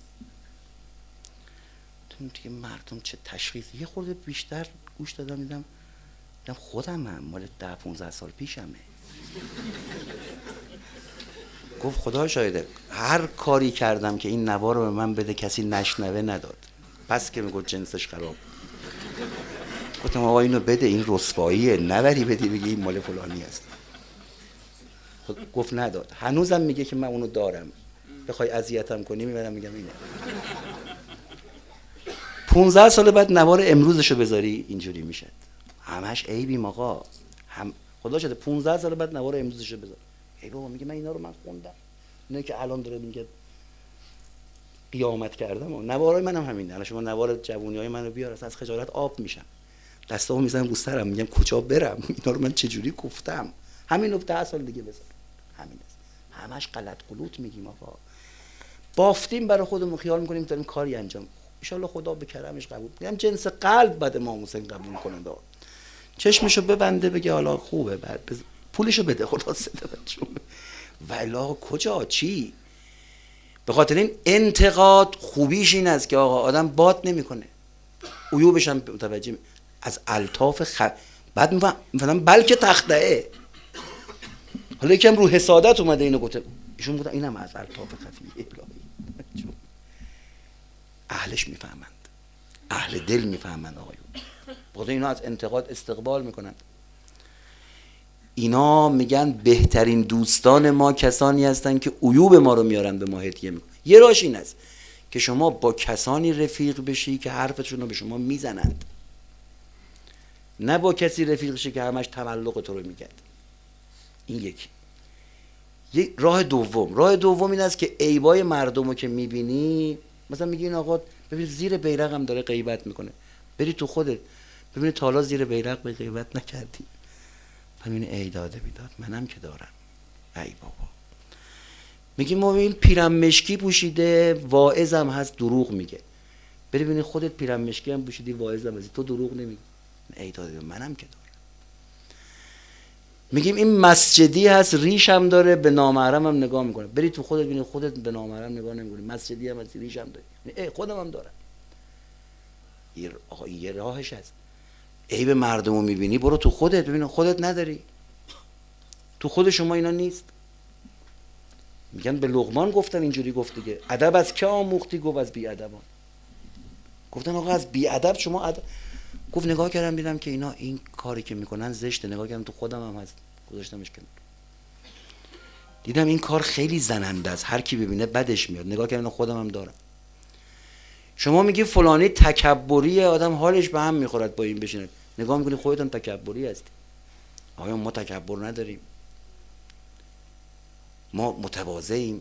دیگه مردم چه تشخیصی. یه خورده بیشتر گوش دادم دیدم دیدم خودم هم مال ده پونزده سال پیشمه. گفت خدا شاهده هر کاری کردم که این نوار رو به من بده کسی نشنوه نداد، پس که میگفت جنسش خراب. گفتم آقا اینو بده، این رسواییه، نبری بدی بگی این مال فلانی است. گفت نداد. هنوزم میگه که من اونو دارم، بخوای اذیتم کنی میبرم میگم اینه. پونزده سال بعد نوار امروزشو بذاری اینجوری میشه. همش عیبیم آقا، هم خدا شده پونزده سال بعد نوار امروزشو بذار. ای بابا میگه من اینا رو من خوندم، اینا که الان داره میگه قیامت کردم و نوارای منم همینه. الان شما نوار جوونیای منو بیار، اصلا از خجالت آب میشم، دستامو میزنم رو سرم، میگم کجا برم، اینا رو من چجوری گفتم. همین رو ده سال دیگه بزن، همین است. همش غلط غلوط میگیم آقا، بافتیم برای خودمون، خیال میکنیم داریم کاری انجام. ان شاء الله خدا به کرمش قبول. میگم جنس قلب بعد امام حسین قبول کنه، دا چشمشو ببنده بگه حالا خوبه، بعد بز... پولشو بده خدا سده بچون. والا کجا چی؟ به خاطر این انتقاد خوبیش این است که آقا آدم باد نمیکنه، عیوبش هم متوجه از الطاف خ... بعد میفهمم بلکه تخته. حالا یکم رو حسادت اومده اینو گفته، ایشون گفتن اینم از الطاف خفیه الهی. اهلش میفهمند، اهل دل میفهمند آقایون. بخاطر اینا از انتقاد استقبال میکنند. اینا میگن بهترین دوستان ما کسانی هستند که عیوب ما رو میارن به ما هدیه میکنن. یه راهش این است که شما با کسانی رفیق بشی که حرفتون رو به شما میزنند، نه با کسی رفیق بشی که همش تملق تو رو میگه. این یکی. یک راه دوم، راه دوم این است که عیبای مردم رو که میبینی، مثلا میگی این آقا ببین زیر بیرق هم داره غیبت میکنه، بری تو خودت ببینی تا حالا زیر بیرق به غیبت نکردی، ببینی ای داده بیداد منم که دارم. ای بابا میگی ما این پیرم مشکی پوشیده واعظم هست دروغ میگه، بری ببینی خودت پیرم مشکی هم پوشیدی واعظم هستی تو دروغ نمیگی. ای داده منم که دارم. میگیم این مسجدی هست ریش هم داره به نامحرم هم نگاه میکنه، بری تو خودت ببینی خودت به نامحرم نگاه نمیکنی، مسجدی هم هست ریش هم داره، ای خودم هم دارم. این آقا یه راهش هست. عیب مردم رو میبینی برو تو خودت ببین خودت نداری، تو خود شما اینا نیست. میگن به لقمان گفتن اینجوری گفت دیگه، ادب از که آموختی؟ گفت از بی ادبان. گفتن آقا از بی ادب شما ادب. گفت نگاه کردم دیدم که اینا این کاری که میکنن زشته، نگاه کردم تو خودم هم هست گذاشتمش کنار، دیدم این کار خیلی زننده است، هر کی ببینه بدش میاد، نگاه کردم خودم هم دارم. شما میگی فلانی تکبریه، آدم حالش به هم میخورد با این بشینه، نگاه میکنی خودتون تکبری هستی. آیا ما تکبر نداریم؟ ما متواضعیم.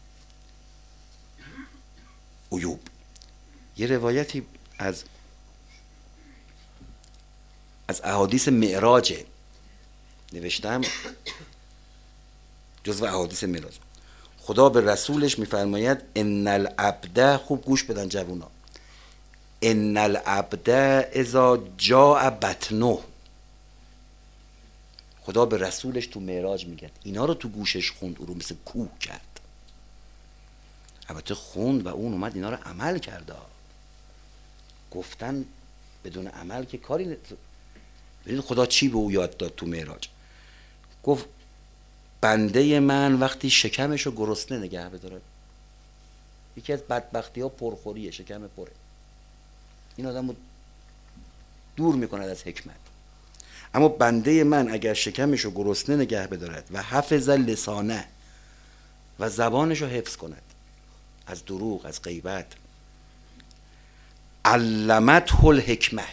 عیوب. یه روایتی از از احادیث معراج نوشتم، جزو احادیث معراج. خدا به رسولش میفرماید ان العبد، خوب گوش بدن جوونا، ان العبد اذا جاء بطنه. خدا به رسولش تو معراج میگه، اینا رو تو گوشش خوند، او رو مثل کوه کرد. البته خوند و اون اومد اینا رو عمل کرده. گفتن بدون عمل که کاری ن... ببینید خدا چی به او یاد داد تو معراج. گفت بنده من وقتی شکمشو گرسنه نگه بداره، یکی از بدبختی ها پرخوریه، شکم پره، این آدم رو دور میکند از حکمت. اما بنده من اگر شکمشو گرسنه نگه بدارد و حفظ لسانه و زبانشو حفظ کند از دروغ از غیبت، علمته الحکمه،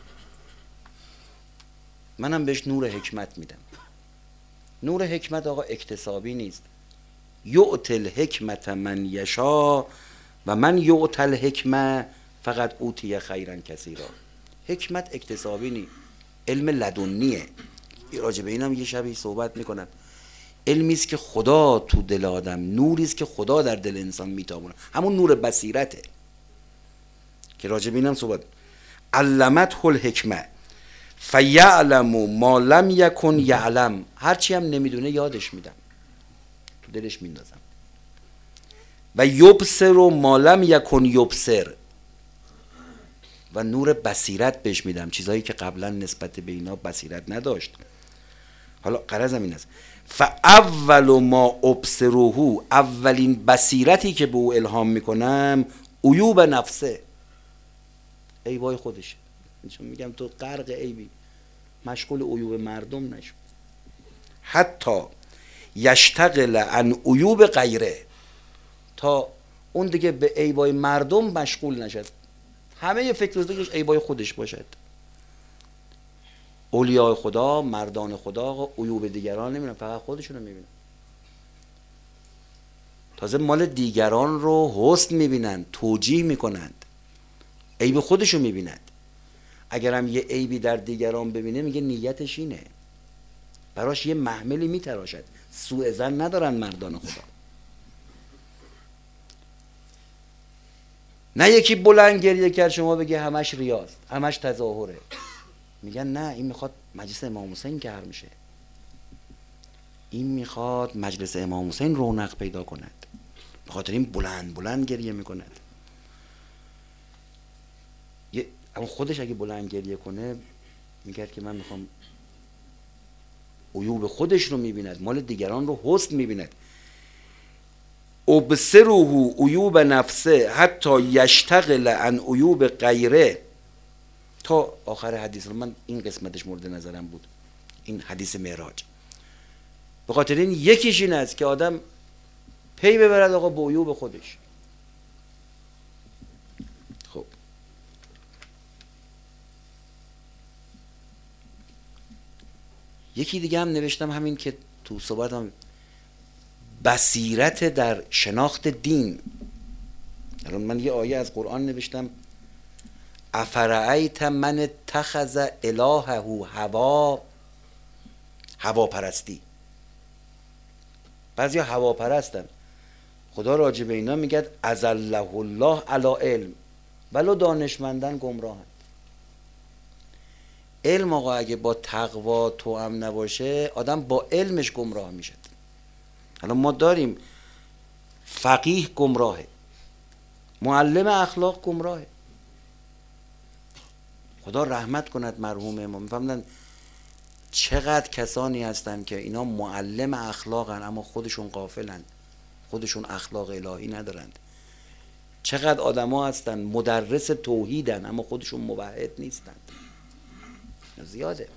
منم بهش نور حکمت میدم. نور حکمت آقا اکتسابی نیست. یؤتی الحکمت من یشا و من یؤتی الحکمه فقط اوتی خیرا کثیرا. حکمت اکتسابی نیست، علم لدنیه. راجع به اینم یه شبی صحبت میکنم. علمی است که خدا تو دل آدم، نوری است که خدا در دل انسان میتابونه، همون نور بصیرته که راجع به اینم صحبت. علمته الحکمه فیعلم ما لم یکن یعلم، هرچی هم نمیدونه یادش میدم، تو دلش میندازم. و یبصر ما لم یکن یبصر، و نور بصیرت بهش میدم، چیزایی که قبلا نسبت به اینا بصیرت نداشت. حالا غرضم این است فاول ما ابصره، اولین بصیرتی که به او الهام میکنم عیوب نفسه، عیبای خودشه. چون میگم تو غرق عیبی، مشغول عیوب مردم نشو، حتی یشتغل عن عیوب غیره، تا اون دیگه به عیبای مردم مشغول نشد، همه فکر روزش عیبای خودش باشد. اولیاء خدا، مردان خدا عیوب دیگران نمیبینن، فقط خودشونو میبینن. تازه مال دیگران رو حسن میبینند، توجیه میکنند، عیب خودشو میبیند. اگرم یه عیبی در دیگران ببینه میگه نیتش اینه، براش یه محملی میتراشد. سوء ظن ندارن مردان خدا. نه یکی بلند گریه کرد شما بگه همش ریاست، همش تظاهره. میگن نه، این میخواد مجلس امام حسین گرم میشه، این میخواد مجلس امام حسین رونق پیدا کند، به خاطر این بلند بلند گریه میکند. یه اما خودش اگه بلند گریه کنه میگه که من میخوام، عیوب خودش رو میبیند، مال دیگران رو حسن میبیند. ابصروه عیوب نفسه حتی یشتغل عن عیوب غیره، تا آخر حدیث. من این قسمتش مورد نظرم بود، این حدیث معراج. به خاطر این یکیش این است که آدم پی ببرد آقا به عیوب خودش. خب یکی دیگه هم نوشتم، همین که تو صحبتم، بصیرت در شناخت دین. الان من یه آیه از قرآن نوشتم، افرأیت من اتخذ الهه هوا، هوا پرستی. بعضیا هوا پرستن، خدا راجع به اینا میگه اذله الله علی علم ولو دانشمندن گمراهن. علم آقا اگه با تقوا توأم نباشه آدم با علمش گمراه میشه. الان ما داریم فقیه گمراهه، معلم اخلاق گمراهه. خدا رحمت کند مرحوم امام. میفهمدن چقدر کسانی هستن که اینا معلم اخلاقن اما خودشون غافلن، خودشون اخلاق الهی ندارند. چقدر آدما هستن مدرس توحیدن اما خودشون موحد نیستند. زیاده.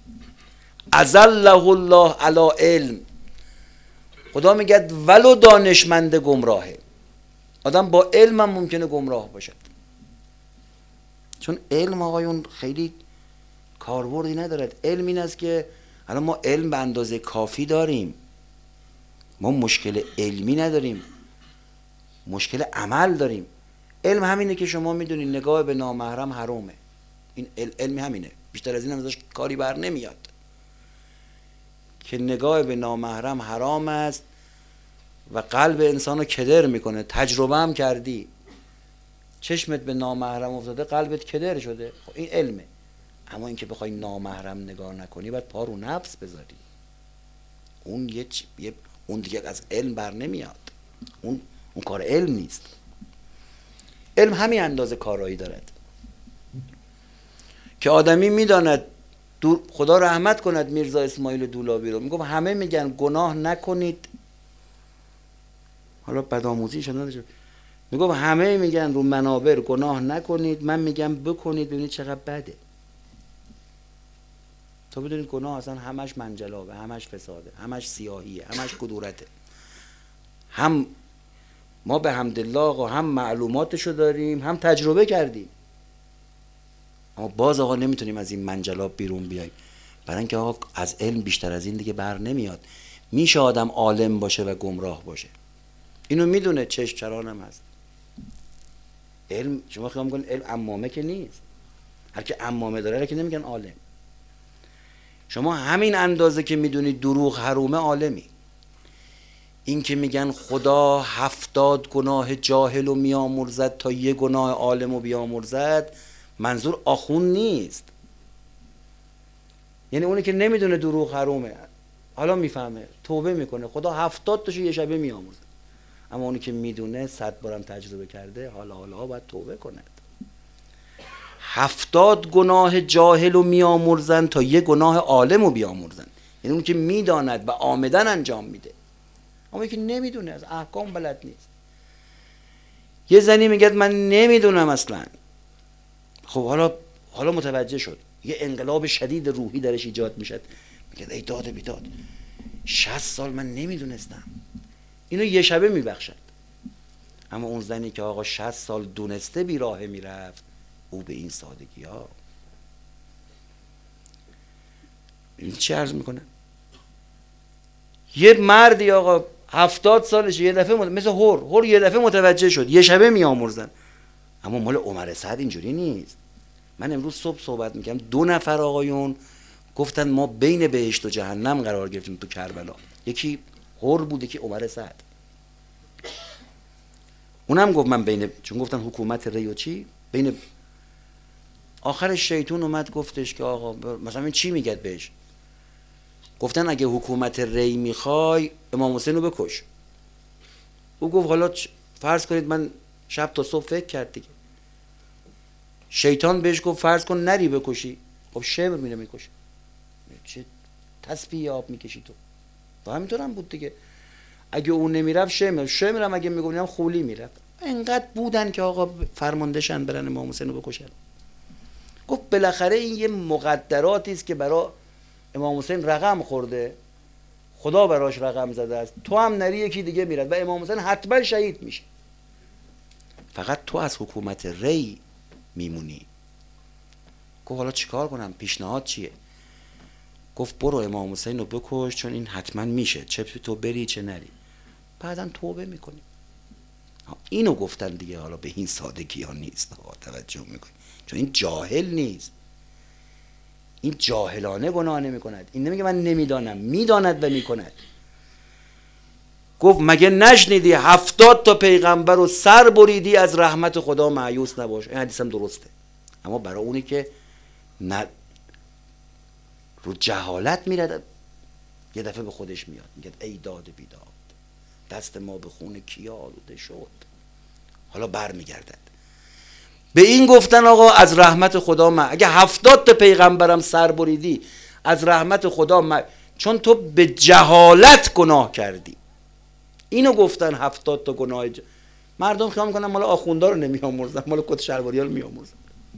اذله الله علی علم. خدا میگه ولو دانشمند گمراهه. آدم با علم هم ممکنه گمراه باشد، چون علم آقایون خیلی کاربردی ندارد. علم این است که الان ما علم به اندازه کافی داریم، ما مشکل علمی نداریم، مشکل عمل داریم. علم همینه که شما میدونید نگاه به نامحرم حرامه، این علمی همینه، بیشتر از این هم ازش کاری بر نمیاد که نگاه به نامحرم حرام است و قلب انسان رو کدر میکنه. تجربه هم کردی، چشمت به نامحرم افتاده قلبت کدر شده، خب این علمه. اما اینکه بخوای نامحرم نگاه نکنی باید پا رو نفس بذاری، اون یه, چ... یه اون دیگه از علم بر نمیاد، اون اون کار علم نیست. علم همین اندازه کارایی دارد که آدمی میداند. خدا رحمت کند میرزا اسماعیل دولابی رو، میگم همه میگن گناه نکنید، حالا بدآموزی شده، میگم همه میگن رو منابر گناه نکنید، من میگم بکنید ببینید چقدر بده. تا بدونید گناه اصلا همش منجلابه، همش فساده، همش سیاهیه، همش کدورته. هم ما به حمدالله آقا هم معلوماتشو داریم هم تجربه کردیم، اما باز آقا نمیتونیم از این منجلاب بیرون بیاییم، برای اینکه آقا از علم بیشتر از این دیگه بر نمیاد. میشه آدم عالم باشه و گمراه باشه، اینو میدونه، چشم چرانم هست. علم شما خیال میکنید علم عمامه که نیست، هر که عمامه داره که نمیگن عالم. شما همین اندازه که میدونید دروغ حرومه عالمی. این که میگن خدا هفتاد گناه جاهل رو میامرزد تا یه گناه عالم رو بیامرزد، منظور آخون نیست، یعنی اونی که نمیدونه دروغ حرومه حالا میفهمه توبه میکنه، خدا هفتاد تاشو یه شبه میامرزد. اما اونی که میدونه صد بارم تجربه کرده حالا حالا باید توبه کند. هفتاد گناه جاهل رو میامرزن تا یه گناه عالم رو بیامرزن، یعنی اون که میداند و آمدن انجام میده. اما که نمیدونه، از احکام بلد نیست. یه زنی میگه من نمیدونم اصلا، خب حالا حالا متوجه شد، یه انقلاب شدید روحی درش ایجاد میشد، میگه ای داد بیداد شصت سال من نمیدونستم. اینو یه شبه میبخشد. اما اون زنی که آقا شصت سال دونسته بیراهه میرفت، او به این سادگی ها. این چی عرض میکنه؟ یه مردی آقا هفتاد سالش یه دفعه مت... مثل هور هور یه دفعه متوجه شد، یه شبه میامرزن. اما مال عمر سعد اینجوری نیست. من امروز صبح صحبت میکنم، دو نفر آقایون گفتن ما بین بهشت و جهنم قرار گرفتیم تو کربلا. یکی هور بود، یکی عمر سعد. اونم گفت من بین، چون گفتن حکومت ری و چی بین. آخرش شیطون اومد گفتش که آقا مثلا این چی میگد بهش؟ گفتن اگه حکومت ری میخوای امام حسین رو بکش. او گفت حالا فرض کنید من شب تا صبح فکر کرد دیگه. شیطان بهش گفت فرض کن نری بکشی. خب شمر میره میکشه. چه تسبیح آب میکشی تو؟ و همینطور هم بود دیگه. اگه اون نمیرفت شمر، شمرم اگه میگونیم خولی میرفت. اینقدر بودن که آقا فرماندهشن برن امام حسین رو بکشن. گفت بالاخره این یه مقدراتی است که برای امام حسین رقم خورده، خدا براش رقم زده است. تو هم نری یکی دیگه میرد و امام حسین حتما شهید میشه. فقط تو از حکومت ری میمونی. گفت حالا چیکار کنم؟ پیشنهاد چیه؟ گفت برو امام حسین رو بکش، چون این حتما میشه، چه تو بری چه نری. بعدم توبه میکنی. اینو گفتن دیگه. حالا به این سادگی ها نیست، توجه میکنی، چون این جاهل نیست. این جاهلانه گناه نمی کند. این نمیگه من نمیدانم، میداند و میکند. گفت مگه نشنیدی هفتاد تا پیغمبر رو سر بریدی از رحمت خدا مایوس نباش. این حدیث هم درسته، اما برای اونی که نه رو جهالت میرد یه دفعه به خودش میاد میگه ای داد بیداد، دست ما به خون کیا آلوده شد. حالا بر میگردد به این گفتن آقا از رحمت خدا ما. اگه هفتاد تا پیغمبرم سر بریدی از رحمت خدا ما، چون تو به جهالت گناه کردی. اینو گفتن هفتاد تا گناه. ج... مردم خیال میکنن مال آخوندا رو نمیامرزن، مال کت شلواریا رو میامرزن.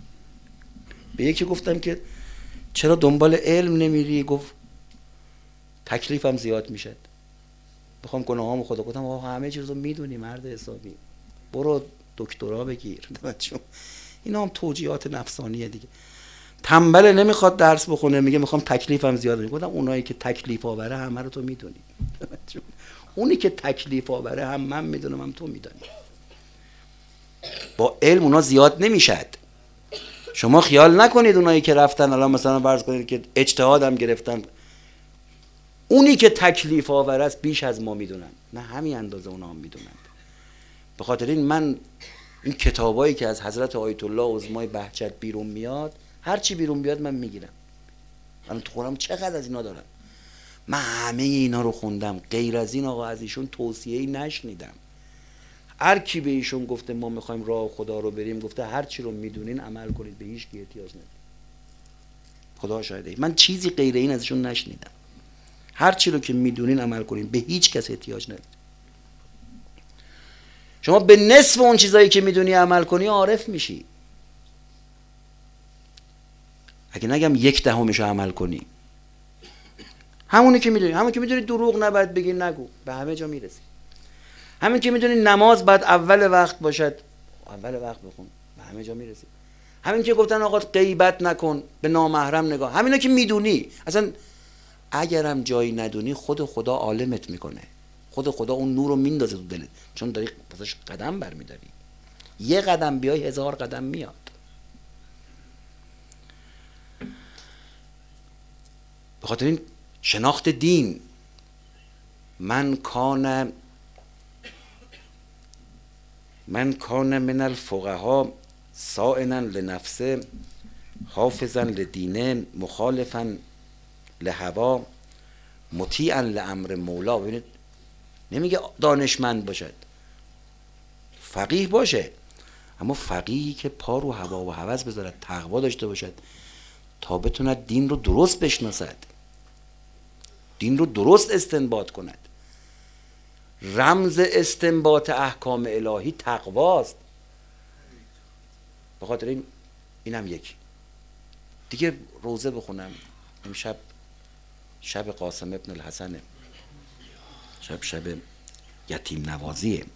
به یکی گفتم که چرا دنبال علم نمیری؟ گفت تکلیفم زیاد میشه، بخوام گناهامو خدا. گفتم آقا همه چیز رو میدونی مرد حسابی، برو دکترا بگیر. اینا هم توجیهات نفسانیه دیگه. تنبل نمیخواد درس بخونه، میگه میخوام تکلیفم زیاد. گفتم اونایی که تکلیف آوره همه رو تو میدونی. اونی که تکلیف آوره هم من میدونم هم تو میدونی. با علم اونا زیاد نمیشد. شما خیال نکنید اونایی که رفتن الان مثلا فرض کنید که اجتهادم گرفتن، اونی که تکلیف آوره است بیش از ما میدونن. نه همین اندازه اونا هم میدونن. به خاطر این من این کتابایی که از حضرت آیت الله عظمای بهجت بیرون میاد، هر چی بیرون بیاد من میگیرم. من تو خودم چقدر از اینا دارم. من همه اینا رو خوندم، غیر از این آقا از ایشون توصیه‌ای نشنیدم. هر کی به ایشون گفته ما میخوایم راه خدا رو بریم، گفته هر چی رو میدونین عمل کنید، به هیچ کی احتیاج ندارید. خدا شاهده من چیزی غیر این ازشون نشنیدم. هر چی رو که میدونین عمل کنین، به هیچ کس احتیاج ندارید. شما به نصف اون چیزایی که میدونی عمل کنی عارف میشی. اگه نگم یک دهمش عمل کنی، همونی که میدونی، همون که میدونی دروغ نباید بگی نگو، به همه جا میرسی. همین که میدونی نماز باید اول وقت باشد، اول وقت بخون، به همه جا میرسی. همین که گفتن آقا غیبت نکن، به نامحرم نگاه، همینا که میدونی. اصلا اگرم جایی ندونی خود خدا عالمت میکنه. خود خدا اون نور رو میندازه تو دلت، چون داری پسش قدم برمیداری. یه قدم بیای هزار قدم میاد. به خاطر این شناخت دین، من کان من کان من الفقها صائنا لنفسه حافظا لدینه مخالفا لهوا مطیعا لامر مولا. ببینید نمیگه دانشمند باشد، فقیه باشه، اما فقیهی که پا رو هوا و هوس بذارد، تقوا داشته باشد تا بتوند دین رو درست بشناسد، دین رو درست استنباط کند. رمز استنباط احکام الهی تقواست. به خاطر این اینم یکی دیگه. روزه بخونم امشب، شب قاسم ابن الحسن، شب شب یتیم نوازیه.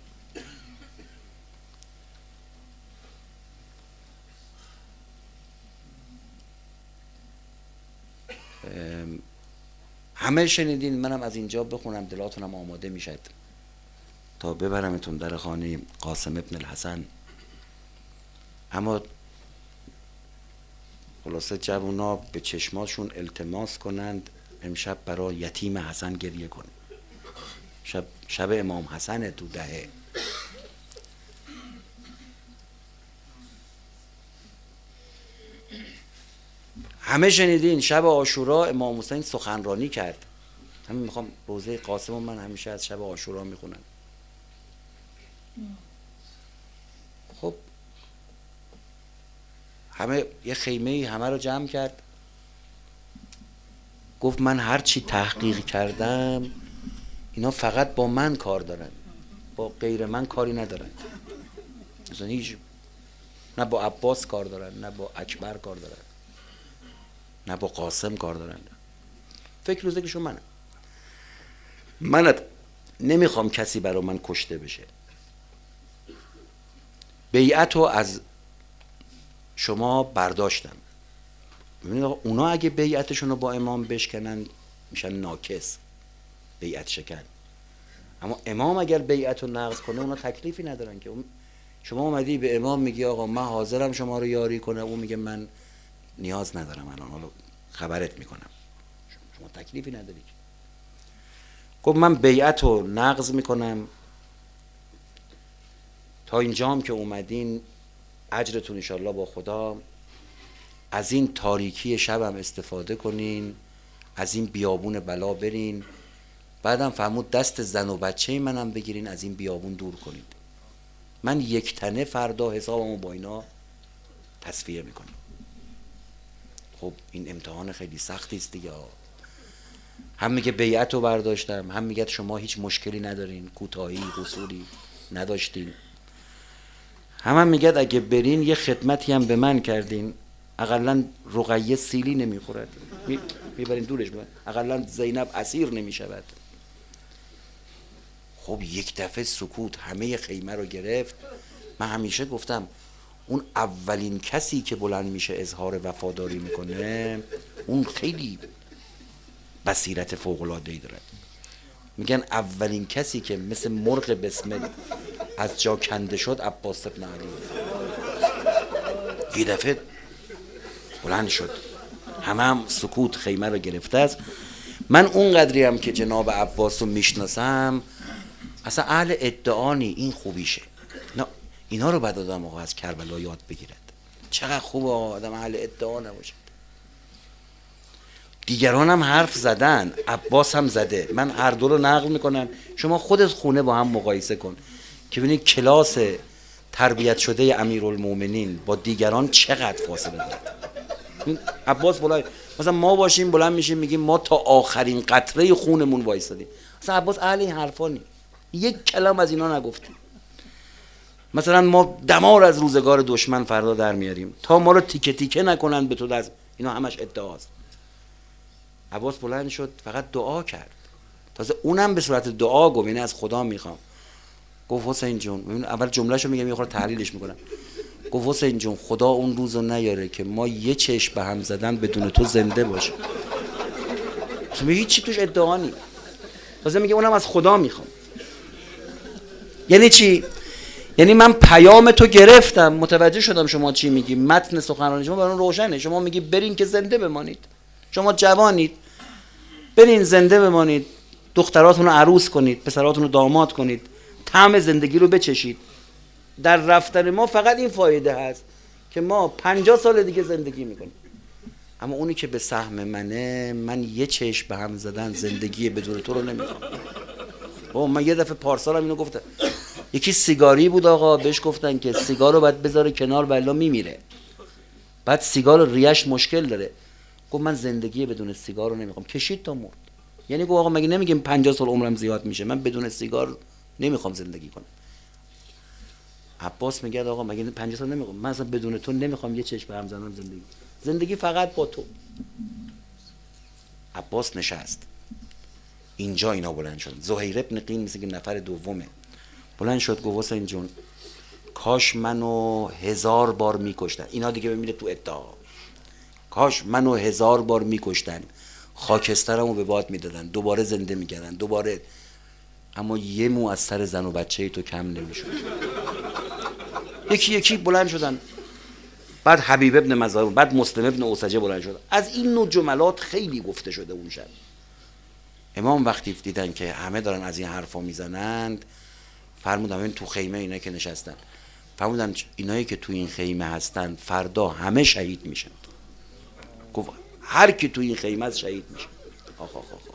همه شنیدین، منم از اینجا بخونم دلاتونم آماده میشد. تا ببرمتون در خانه قاسم ابن الحسن. اما خلاصه جوونا به چشماشون التماس کنند امشب برای یتیم حسن گریه کن. شب شب امام حسن تو دهه. همه شنیدین شب عاشورا امام حسین سخنرانی کرد. همین میخوام روزه قاسم و من همیشه از شب عاشورا میخونم. خب همه یه خیمه همه رو جمع کرد، گفت من هر چی تحقیق کردم اینا فقط با من کار دارن، با غیر من کاری ندارن. مثلا هیچ، نه با عباس کار دارن، نه با اکبر کار دارن، نه با قاسم کار دارن. فکر روزه که شو منم من نمیخوام کسی برا من کشته بشه. بیعت رو از شما برداشتم. ببینید اونا اگه بیعتشون رو با امام بشکنن میشن ناکس، بیعت شکن. اما امام اگر بیعت رو نقض کنه اونا تکلیفی ندارن که. شما اومدی به امام میگی آقا من حاضرم شما رو یاری کنم، اون میگه من نیاز ندارم الان، حالا خبرت میکنم. شما تکلیفی نداری. گفت من بیعت رو نقض میکنم، تا اینجام که اومدین اجرتون انشالله با خدا. از این تاریکی شبم استفاده کنین، از این بیابون بلا برین، بعدم فرمود دست زن و بچه منم بگیرین از این بیابون دور کنید. من یک تنه فردا حسابمو با اینا تصفیه میکنم. خب این امتحان خیلی سختی است دیگه. هم میگه بیعت رو برداشتم، هم میگه شما هیچ مشکلی ندارین، کوتاهی قصوری نداشتین، هم هم میگه اگه برین یه خدمتی هم به من کردین، اقلا رقیه سیلی نمیخورد، میبرین دورش ببین، اقلا زینب اسیر نمیشود. خب یک دفعه سکوت همه خیمه رو گرفت. من همیشه گفتم اون اولین کسی که بلند میشه اظهار وفاداری میکنه اون خیلی بصیرت فوق‌العاده‌ای داره. میگن اولین کسی که مثل مرغ بسمل از جا کنده شد عباس بن علی. یه دفعه بلند شد، همه هم سکوت خیمه رو گرفته است. من اون قدری هم که جناب عباس رو میشناسم، اصلا اهل ادعا نی، این خوبیشه. نه اینا رو بعد آدم آقا از کربلا یاد بگیرد. چقدر خوبه آدم اهل ادعا نباشه. دیگران هم حرف زدن، عباس هم زده، من هر دو رو نقل میکنم. شما خودت خونه با هم مقایسه کن که ببینید کلاس تربیت شده امیرالمومنین با دیگران چقدر فاصله داره. عباس بلند، مثلا ما باشیم بلند میشیم میگیم ما تا آخرین قطره خونمون وایسادیم. مثلا عباس اهل این حرفا نی، یک کلام از اینا نگفتیم. مثلا ما دمار از روزگار دشمن فردا در میاریم تا ما رو تیکه تیکه نکنن به تو دست، اینا همش ادعاست. عباس بلند شد فقط دعا کرد، تازه اونم به صورت دعا گفت، یعنی از خدا میخوام. گفت حسین جون، اول جملهشو میگم یه خورده تحلیلش میکنم. گفت حسین جون خدا اون روزو نیاره که ما یه چشم به هم زدن بدون تو زنده باشه. اصلا هیچ توش ادعا نی، تازه میگه اونم از خدا میخوام. یعنی چی؟ یعنی من پیام تو گرفتم، متوجه شدم شما چی میگی، متن سخنرانی شما برام روشنه. شما میگی برین که زنده بمانید، شما جوانید، برین زنده بمانید، دختراتون رو عروس کنید، پسراتون رو داماد کنید، طعم زندگی رو بچشید. در رفتن ما فقط این فایده هست که ما پنجاه سال دیگه زندگی میکنیم. اما اونی که به سهم منه، من یه چشم به هم زدن زندگی بدون تو رو نمیخوام. او من یه دفعه پارسالم اینو گفتم، یکی سیگاری بود آقا، بهش گفتن که سیگار رو باید بذاره کنار ولی میمیره، بعد سیگار ریش مشکل داره. گفت من زندگی بدون سیگار رو نمیخوام، کشید تا مرد. یعنی گفت آقا مگه نمیگیم پنجاه سال عمرم زیاد میشه، من بدون سیگار نمیخوام زندگی کنم. عباس میگه آقا مگه پنجاه سال نمیخوام، من اصلا بدون تو نمیخوام یه چشم به هم زنم زندگی، زندگی فقط با تو. عباس نشست. اینجا اینا بلند شد. زهیر ابن قین مثل که نفر دومه، بلند شد گفت حسین جون کاش منو هزار بار میکشتن. اینا دیگه بمیره تو ادعا. کاش منو هزار بار میکشتن، خاکسترمو به باد میدادن، دوباره زنده میکردن، دوباره. اما یه مو از سر زن و بچه تو کم نمیشد. یکی یکی بلند شدن، بعد حبیب ابن مظاهر، بعد مسلم ابن اوسجه بلند شدن. از این نوع جملات خیلی گفته شده اون شب. امام وقتی دیدن که همه دارن از این حرفا میزنند، فرمودن این تو خیمه اینا که نشستن، فرمودن اینایی که تو این خیمه هستن فردا همه شهید میشن. گفت هر کی تو این خیمه است شهید میشه. آخ آخ آخ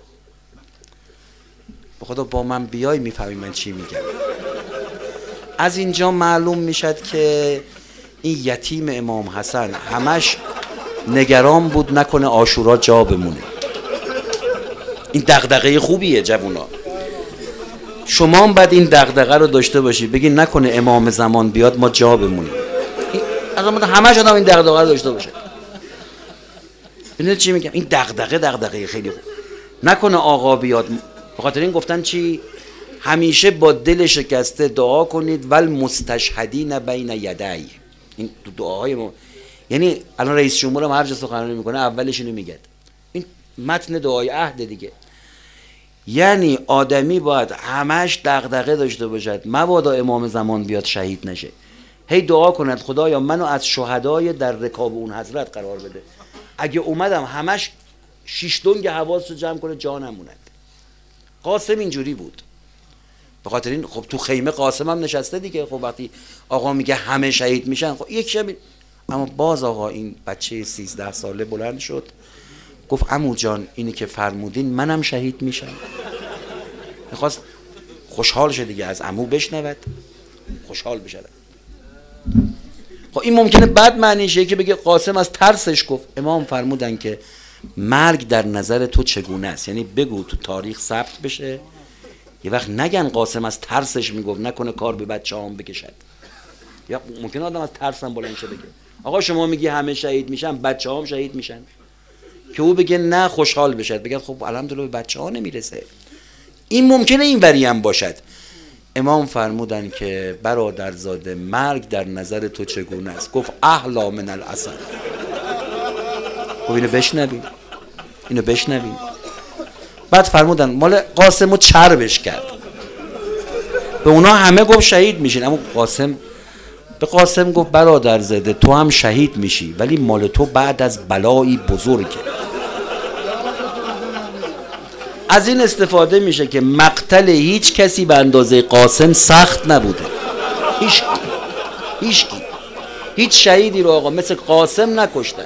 به خدا با من بیای میفهمی من چی میگم. از اینجا معلوم میشد که این یتیم امام حسن همش نگران بود نکنه عاشورا جا بمونه. این دغدغه خوبیه جوونا. شما هم باید این دغدغه رو داشته باشی، بگی نکنه امام زمان بیاد ما جا بمونیم. اصلا همش آدم این دغدغه رو داشته باشه. ببینید چی میگم، این دغدغه دغدغه خیلی خوب. نکنه آقا بیاد. به خاطر این گفتن چی؟ همیشه با دل شکسته دعا کنید ول مستشهدین بین یدی. این دعاهای ما، یعنی الان رئیس جمهور هم هر جا سخنرانی میکنه اولش اینو میگه. این متن دعای عهد دیگه. یعنی آدمی باید همش دغدغه داشته باشد مبادا امام زمان بیاد شهید نشه. هی دعا کند خدایا منو از شهدای در رکاب اون حضرت قرار بده. اگه اومدم همش شیش دنگ حواس رو جمع کنه جا نموند. قاسم اینجوری بود. به خاطر این خب تو خیمه قاسم هم نشسته دیگه. خب وقتی آقا میگه همه شهید میشن، خب یک شب. اما باز آقا این بچه سیزده ساله بلند شد گفت عمو جان اینی که فرمودین منم شهید میشم. میخواست خوشحال شه دیگه، از عمو بشنود خوشحال بشه. خب این ممکنه بد معنیشه که بگه قاسم از ترسش گفت. امام فرمودن که مرگ در نظر تو چگونه است، یعنی بگو تو تاریخ ثبت بشه، یه وقت نگن قاسم از ترسش میگفت نکنه کار به بچه هم بکشد. یا ممکنه آدم از ترس هم بلند شه بگه آقا شما میگی همه شهید میشن بچه هم شهید میشن، که او بگه نه خوشحال بشد، بگه خب الحمدلله به بچه ها نمیرسه. این ممکنه این وری هم باشد. امام فرمودن که برادرزاده مرگ در نظر تو چگونه است؟ گفت احلا من العسل. خب اینو بشنویم، اینو بشنویم. بعد فرمودن مال قاسمو چربش کرد، به اونا همه گفت شهید میشین، اما قاسم به قاسم گفت برادرزاده تو هم شهید میشی ولی مال تو بعد از بلایی بزرگه. از این استفاده میشه که مقتل هیچ کسی به اندازه قاسم سخت نبوده. هیچ هیچ هیچ شهیدی رو آقا مثل قاسم نکشتن.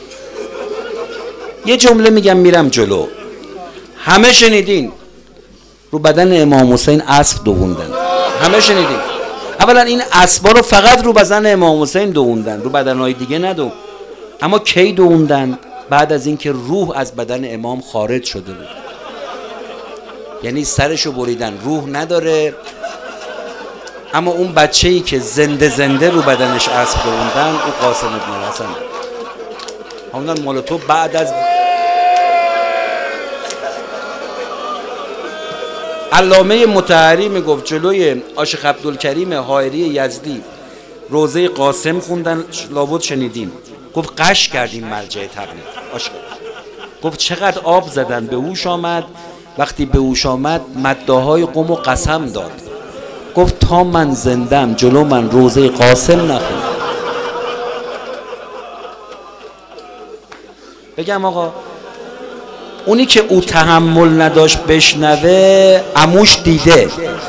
یه جمله میگم میرم جلو. همه شنیدین رو بدن امام حسین اسب دووندن. همه شنیدین. اولا این اسبا رو فقط رو بدن امام حسین دووندن، رو بدنهای دیگه ندو. اما کی دووندن؟ بعد از اینکه روح از بدن امام خارج شده بود. یعنی سرشو بریدن، روح نداره، اما اون بچه‌ای که زنده زنده رو بدنش اسب دووندن اون قاسم ابن حسن. همون مال تو بعد از علامه مطهری میگفت جلوی عاشق عبدالکریم حائری یزدی روزه قاسم خوندن، لابد شنیدیم. گفت قش کردیم مرجع تبلیغ. عاشق گفت چقدر آب زدن، به هوش آمد. وقتی به هوش آمد مداهای قوم و قسم داد. گفت تا من زندم جلو من روزه قاسم نخوند. بگم آقا اونی که او تحمل نداشت بشنوه عموش دیده.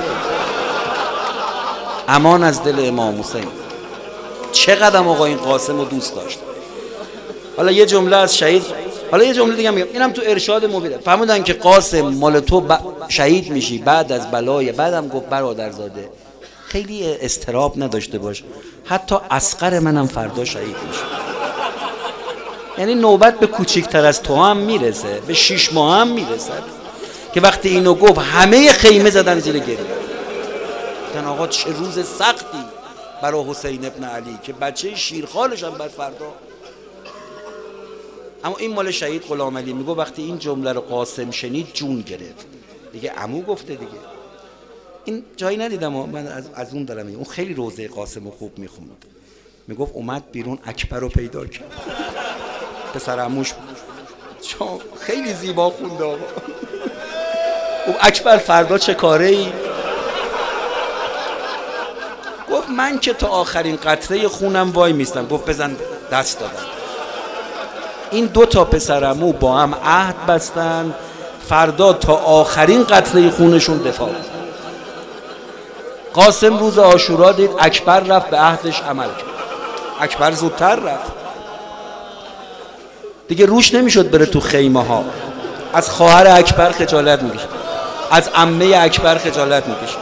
امان از دل امام حسین. چقدر آقا این قاسم رو دوست داشت. حالا یه جمله از شهید، حالا یه جمله دیگه میگم، اینم تو ارشاد مبین. فهمیدن که قاسم مال تو ب... شهید میشی بعد از بلای. بعدم گفت برادرزاده خیلی استراب نداشته باش، حتی اصغر منم فردا شهید میشه. یعنی نوبت به کوچیکتر از تو هم میرسه، به شش ماه هم میرسد. که وقتی اینو گفت همه خیمه زدن زیر گریه. گفتن آقا چه روز سختی برای حسین ابن علی که بچه شیرخوارش هم بر فردا. اما این مال شهید غلام علی میگه وقتی این جمله رو قاسم شنید جون گرفت. دیگه عمو گفته دیگه. این جایی ندیدم، من از, از اون دارم میگم. اون خیلی روزه قاسم رو خوب میخوند. میگفت اومد بیرون اکبر رو پیدا کرد. پسر عموش چون خیلی زیبا خونده آقا. گفت اکبر فردا چه کاره ای؟ گفت من که تا آخرین قطره خونم وای میستم. گفت بزن دست دادم. این دو تا پسرعمو با هم عهد بستن فردا تا آخرین قطره خونشون دفاع کنن. قاسم روز عاشورا دید اکبر رفت به عهدش عمل کرد. اکبر زودتر رفت دیگه، روش نمیشد بره تو خیمه ها. از خواهر اکبر خجالت میکشید، از عمه اکبر خجالت میکشید.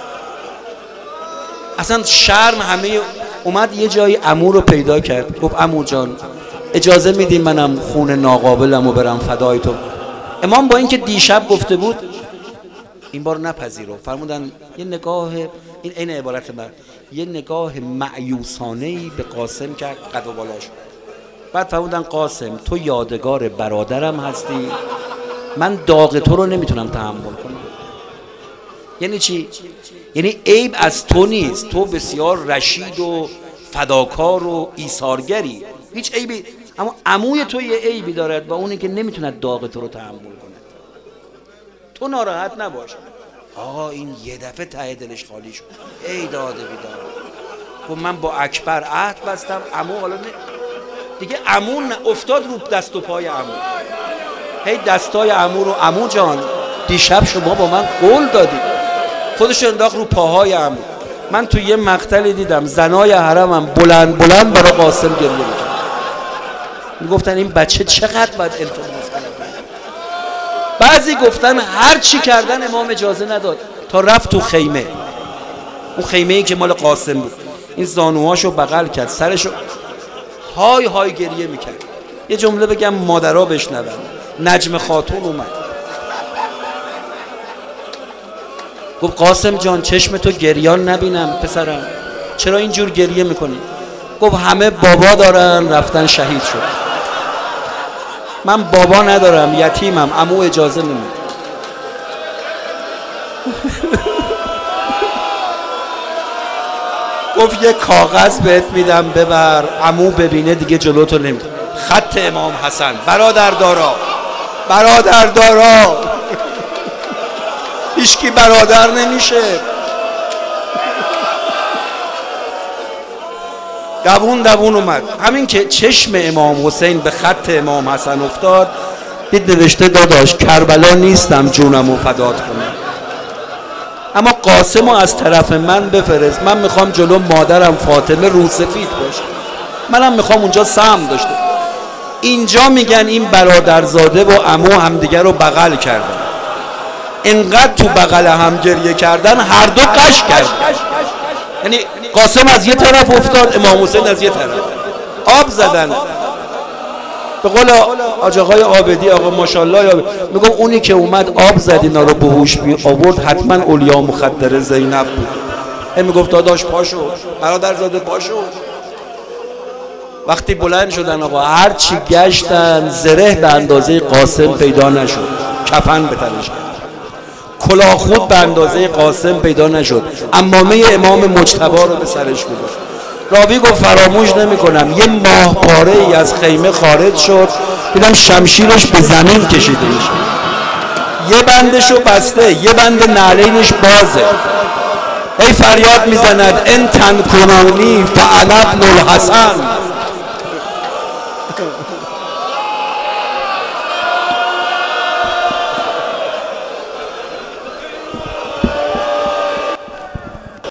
اصلا شرم همه. اومد یه جایی عمو رو پیدا کرد. گفت عمو جان اجازه میدیم منم خون ناقابلم و برم فدای تو؟ امام با اینکه دیشب گفته بود این بار نپذیرو، فرمودن یه نگاه، این عین عبارت من، یه نگاه مأیوسانه‌ای به قاسم کرد، قد و بالا شد. بعد فرمودن قاسم تو یادگار برادرم هستی، من داغ تو رو نمیتونم تحمل کنم. یعنی چی؟ یعنی عیب از تو نیست، تو بسیار رشید و فداکار و ایثارگری، هیچ عیبی، اما عموی تو یه عیبی دارد و اونی که نمیتونه داغ تو رو تحمل کنه. تو ناراحت نباش. آقا این یه دفعه ته دلش خالی شد. ای داده بیدار. خب من با اکبر عهد بستم، عمو حالا نه دیگه، عمو افتاد رو دست و پای عمو. هی دستای عمو رو، عمو جان دیشب شما با من قول دادی. خودش انداخت رو پاهای عمو. من تو یه مقتلی دیدم زنای حرمم بلند بلند برای قاسم گریه می‌کردن. میگفتن این بچه چقدر باید التماس کنه. بعضی گفتن هر چی کردن امام اجازه نداد تا رفت تو خیمه، اون خیمه‌ای که مال قاسم بود. این زانوهاشو بغل کرد، سرشو های های گریه میکرد. یه جمله بگم مادرها بشنون. نجم خاتون اومد گفت قاسم جان چشم تو گریان نبینم پسرم، چرا اینجور گریه میکنی؟ گفت همه بابا دارن رفتن شهید شد، من بابا ندارم یتیمم، عمو اجازه نمیده. گفت یه کاغذ بهت میدم ببر، عمو ببینه دیگه جلوتو نمیده. خط امام حسن، برادر دارا برادر دارا هیچکی برادر نمیشه. دوون دوون اومد. همین که چشم امام حسین به خط امام حسن افتاد دید نوشته داداش کربلا نیستم جونمو فدات کنم، اما قاسمو از طرف من بفرست، من میخوام جلو مادرم فاطمه روسفید باشه، منم میخوام اونجا سهم داشته. اینجا میگن این برادرزاده و عمو همدیگه رو بغل کردن، انقدر تو بغل هم گریه کردن هر دو قش کردن. یعنی قاسم از یه طرف افتاد، امام حسین از یه طرف، آب زدن. به قول حاج آقای عابدی، آقا ماشاءالله، میگم اونی که اومد آب زد اینا رو به هوش بی آورد حتما اولیا مخدر زینب بود. این میگفت داداش پاشو برادرزاده پاشو. وقتی بلند شدن آقا هر چی گشتن زره به اندازه قاسم پیدا نشد، کفن به تنش کرد، کلاه خود به اندازه قاسم پیدا نشد، عمامه امام مجتبی رو به سرش گذاشت. راوی گفت فراموش نمی کنم یه ماه پاره ای از خیمه خارج شد، دیدم شمشیرش به زمین کشیده میشه، یه بندشو بسته، یه بند نعلینش بازه، ای فریاد میزند ان تن کنانی فانا ابن الحسن.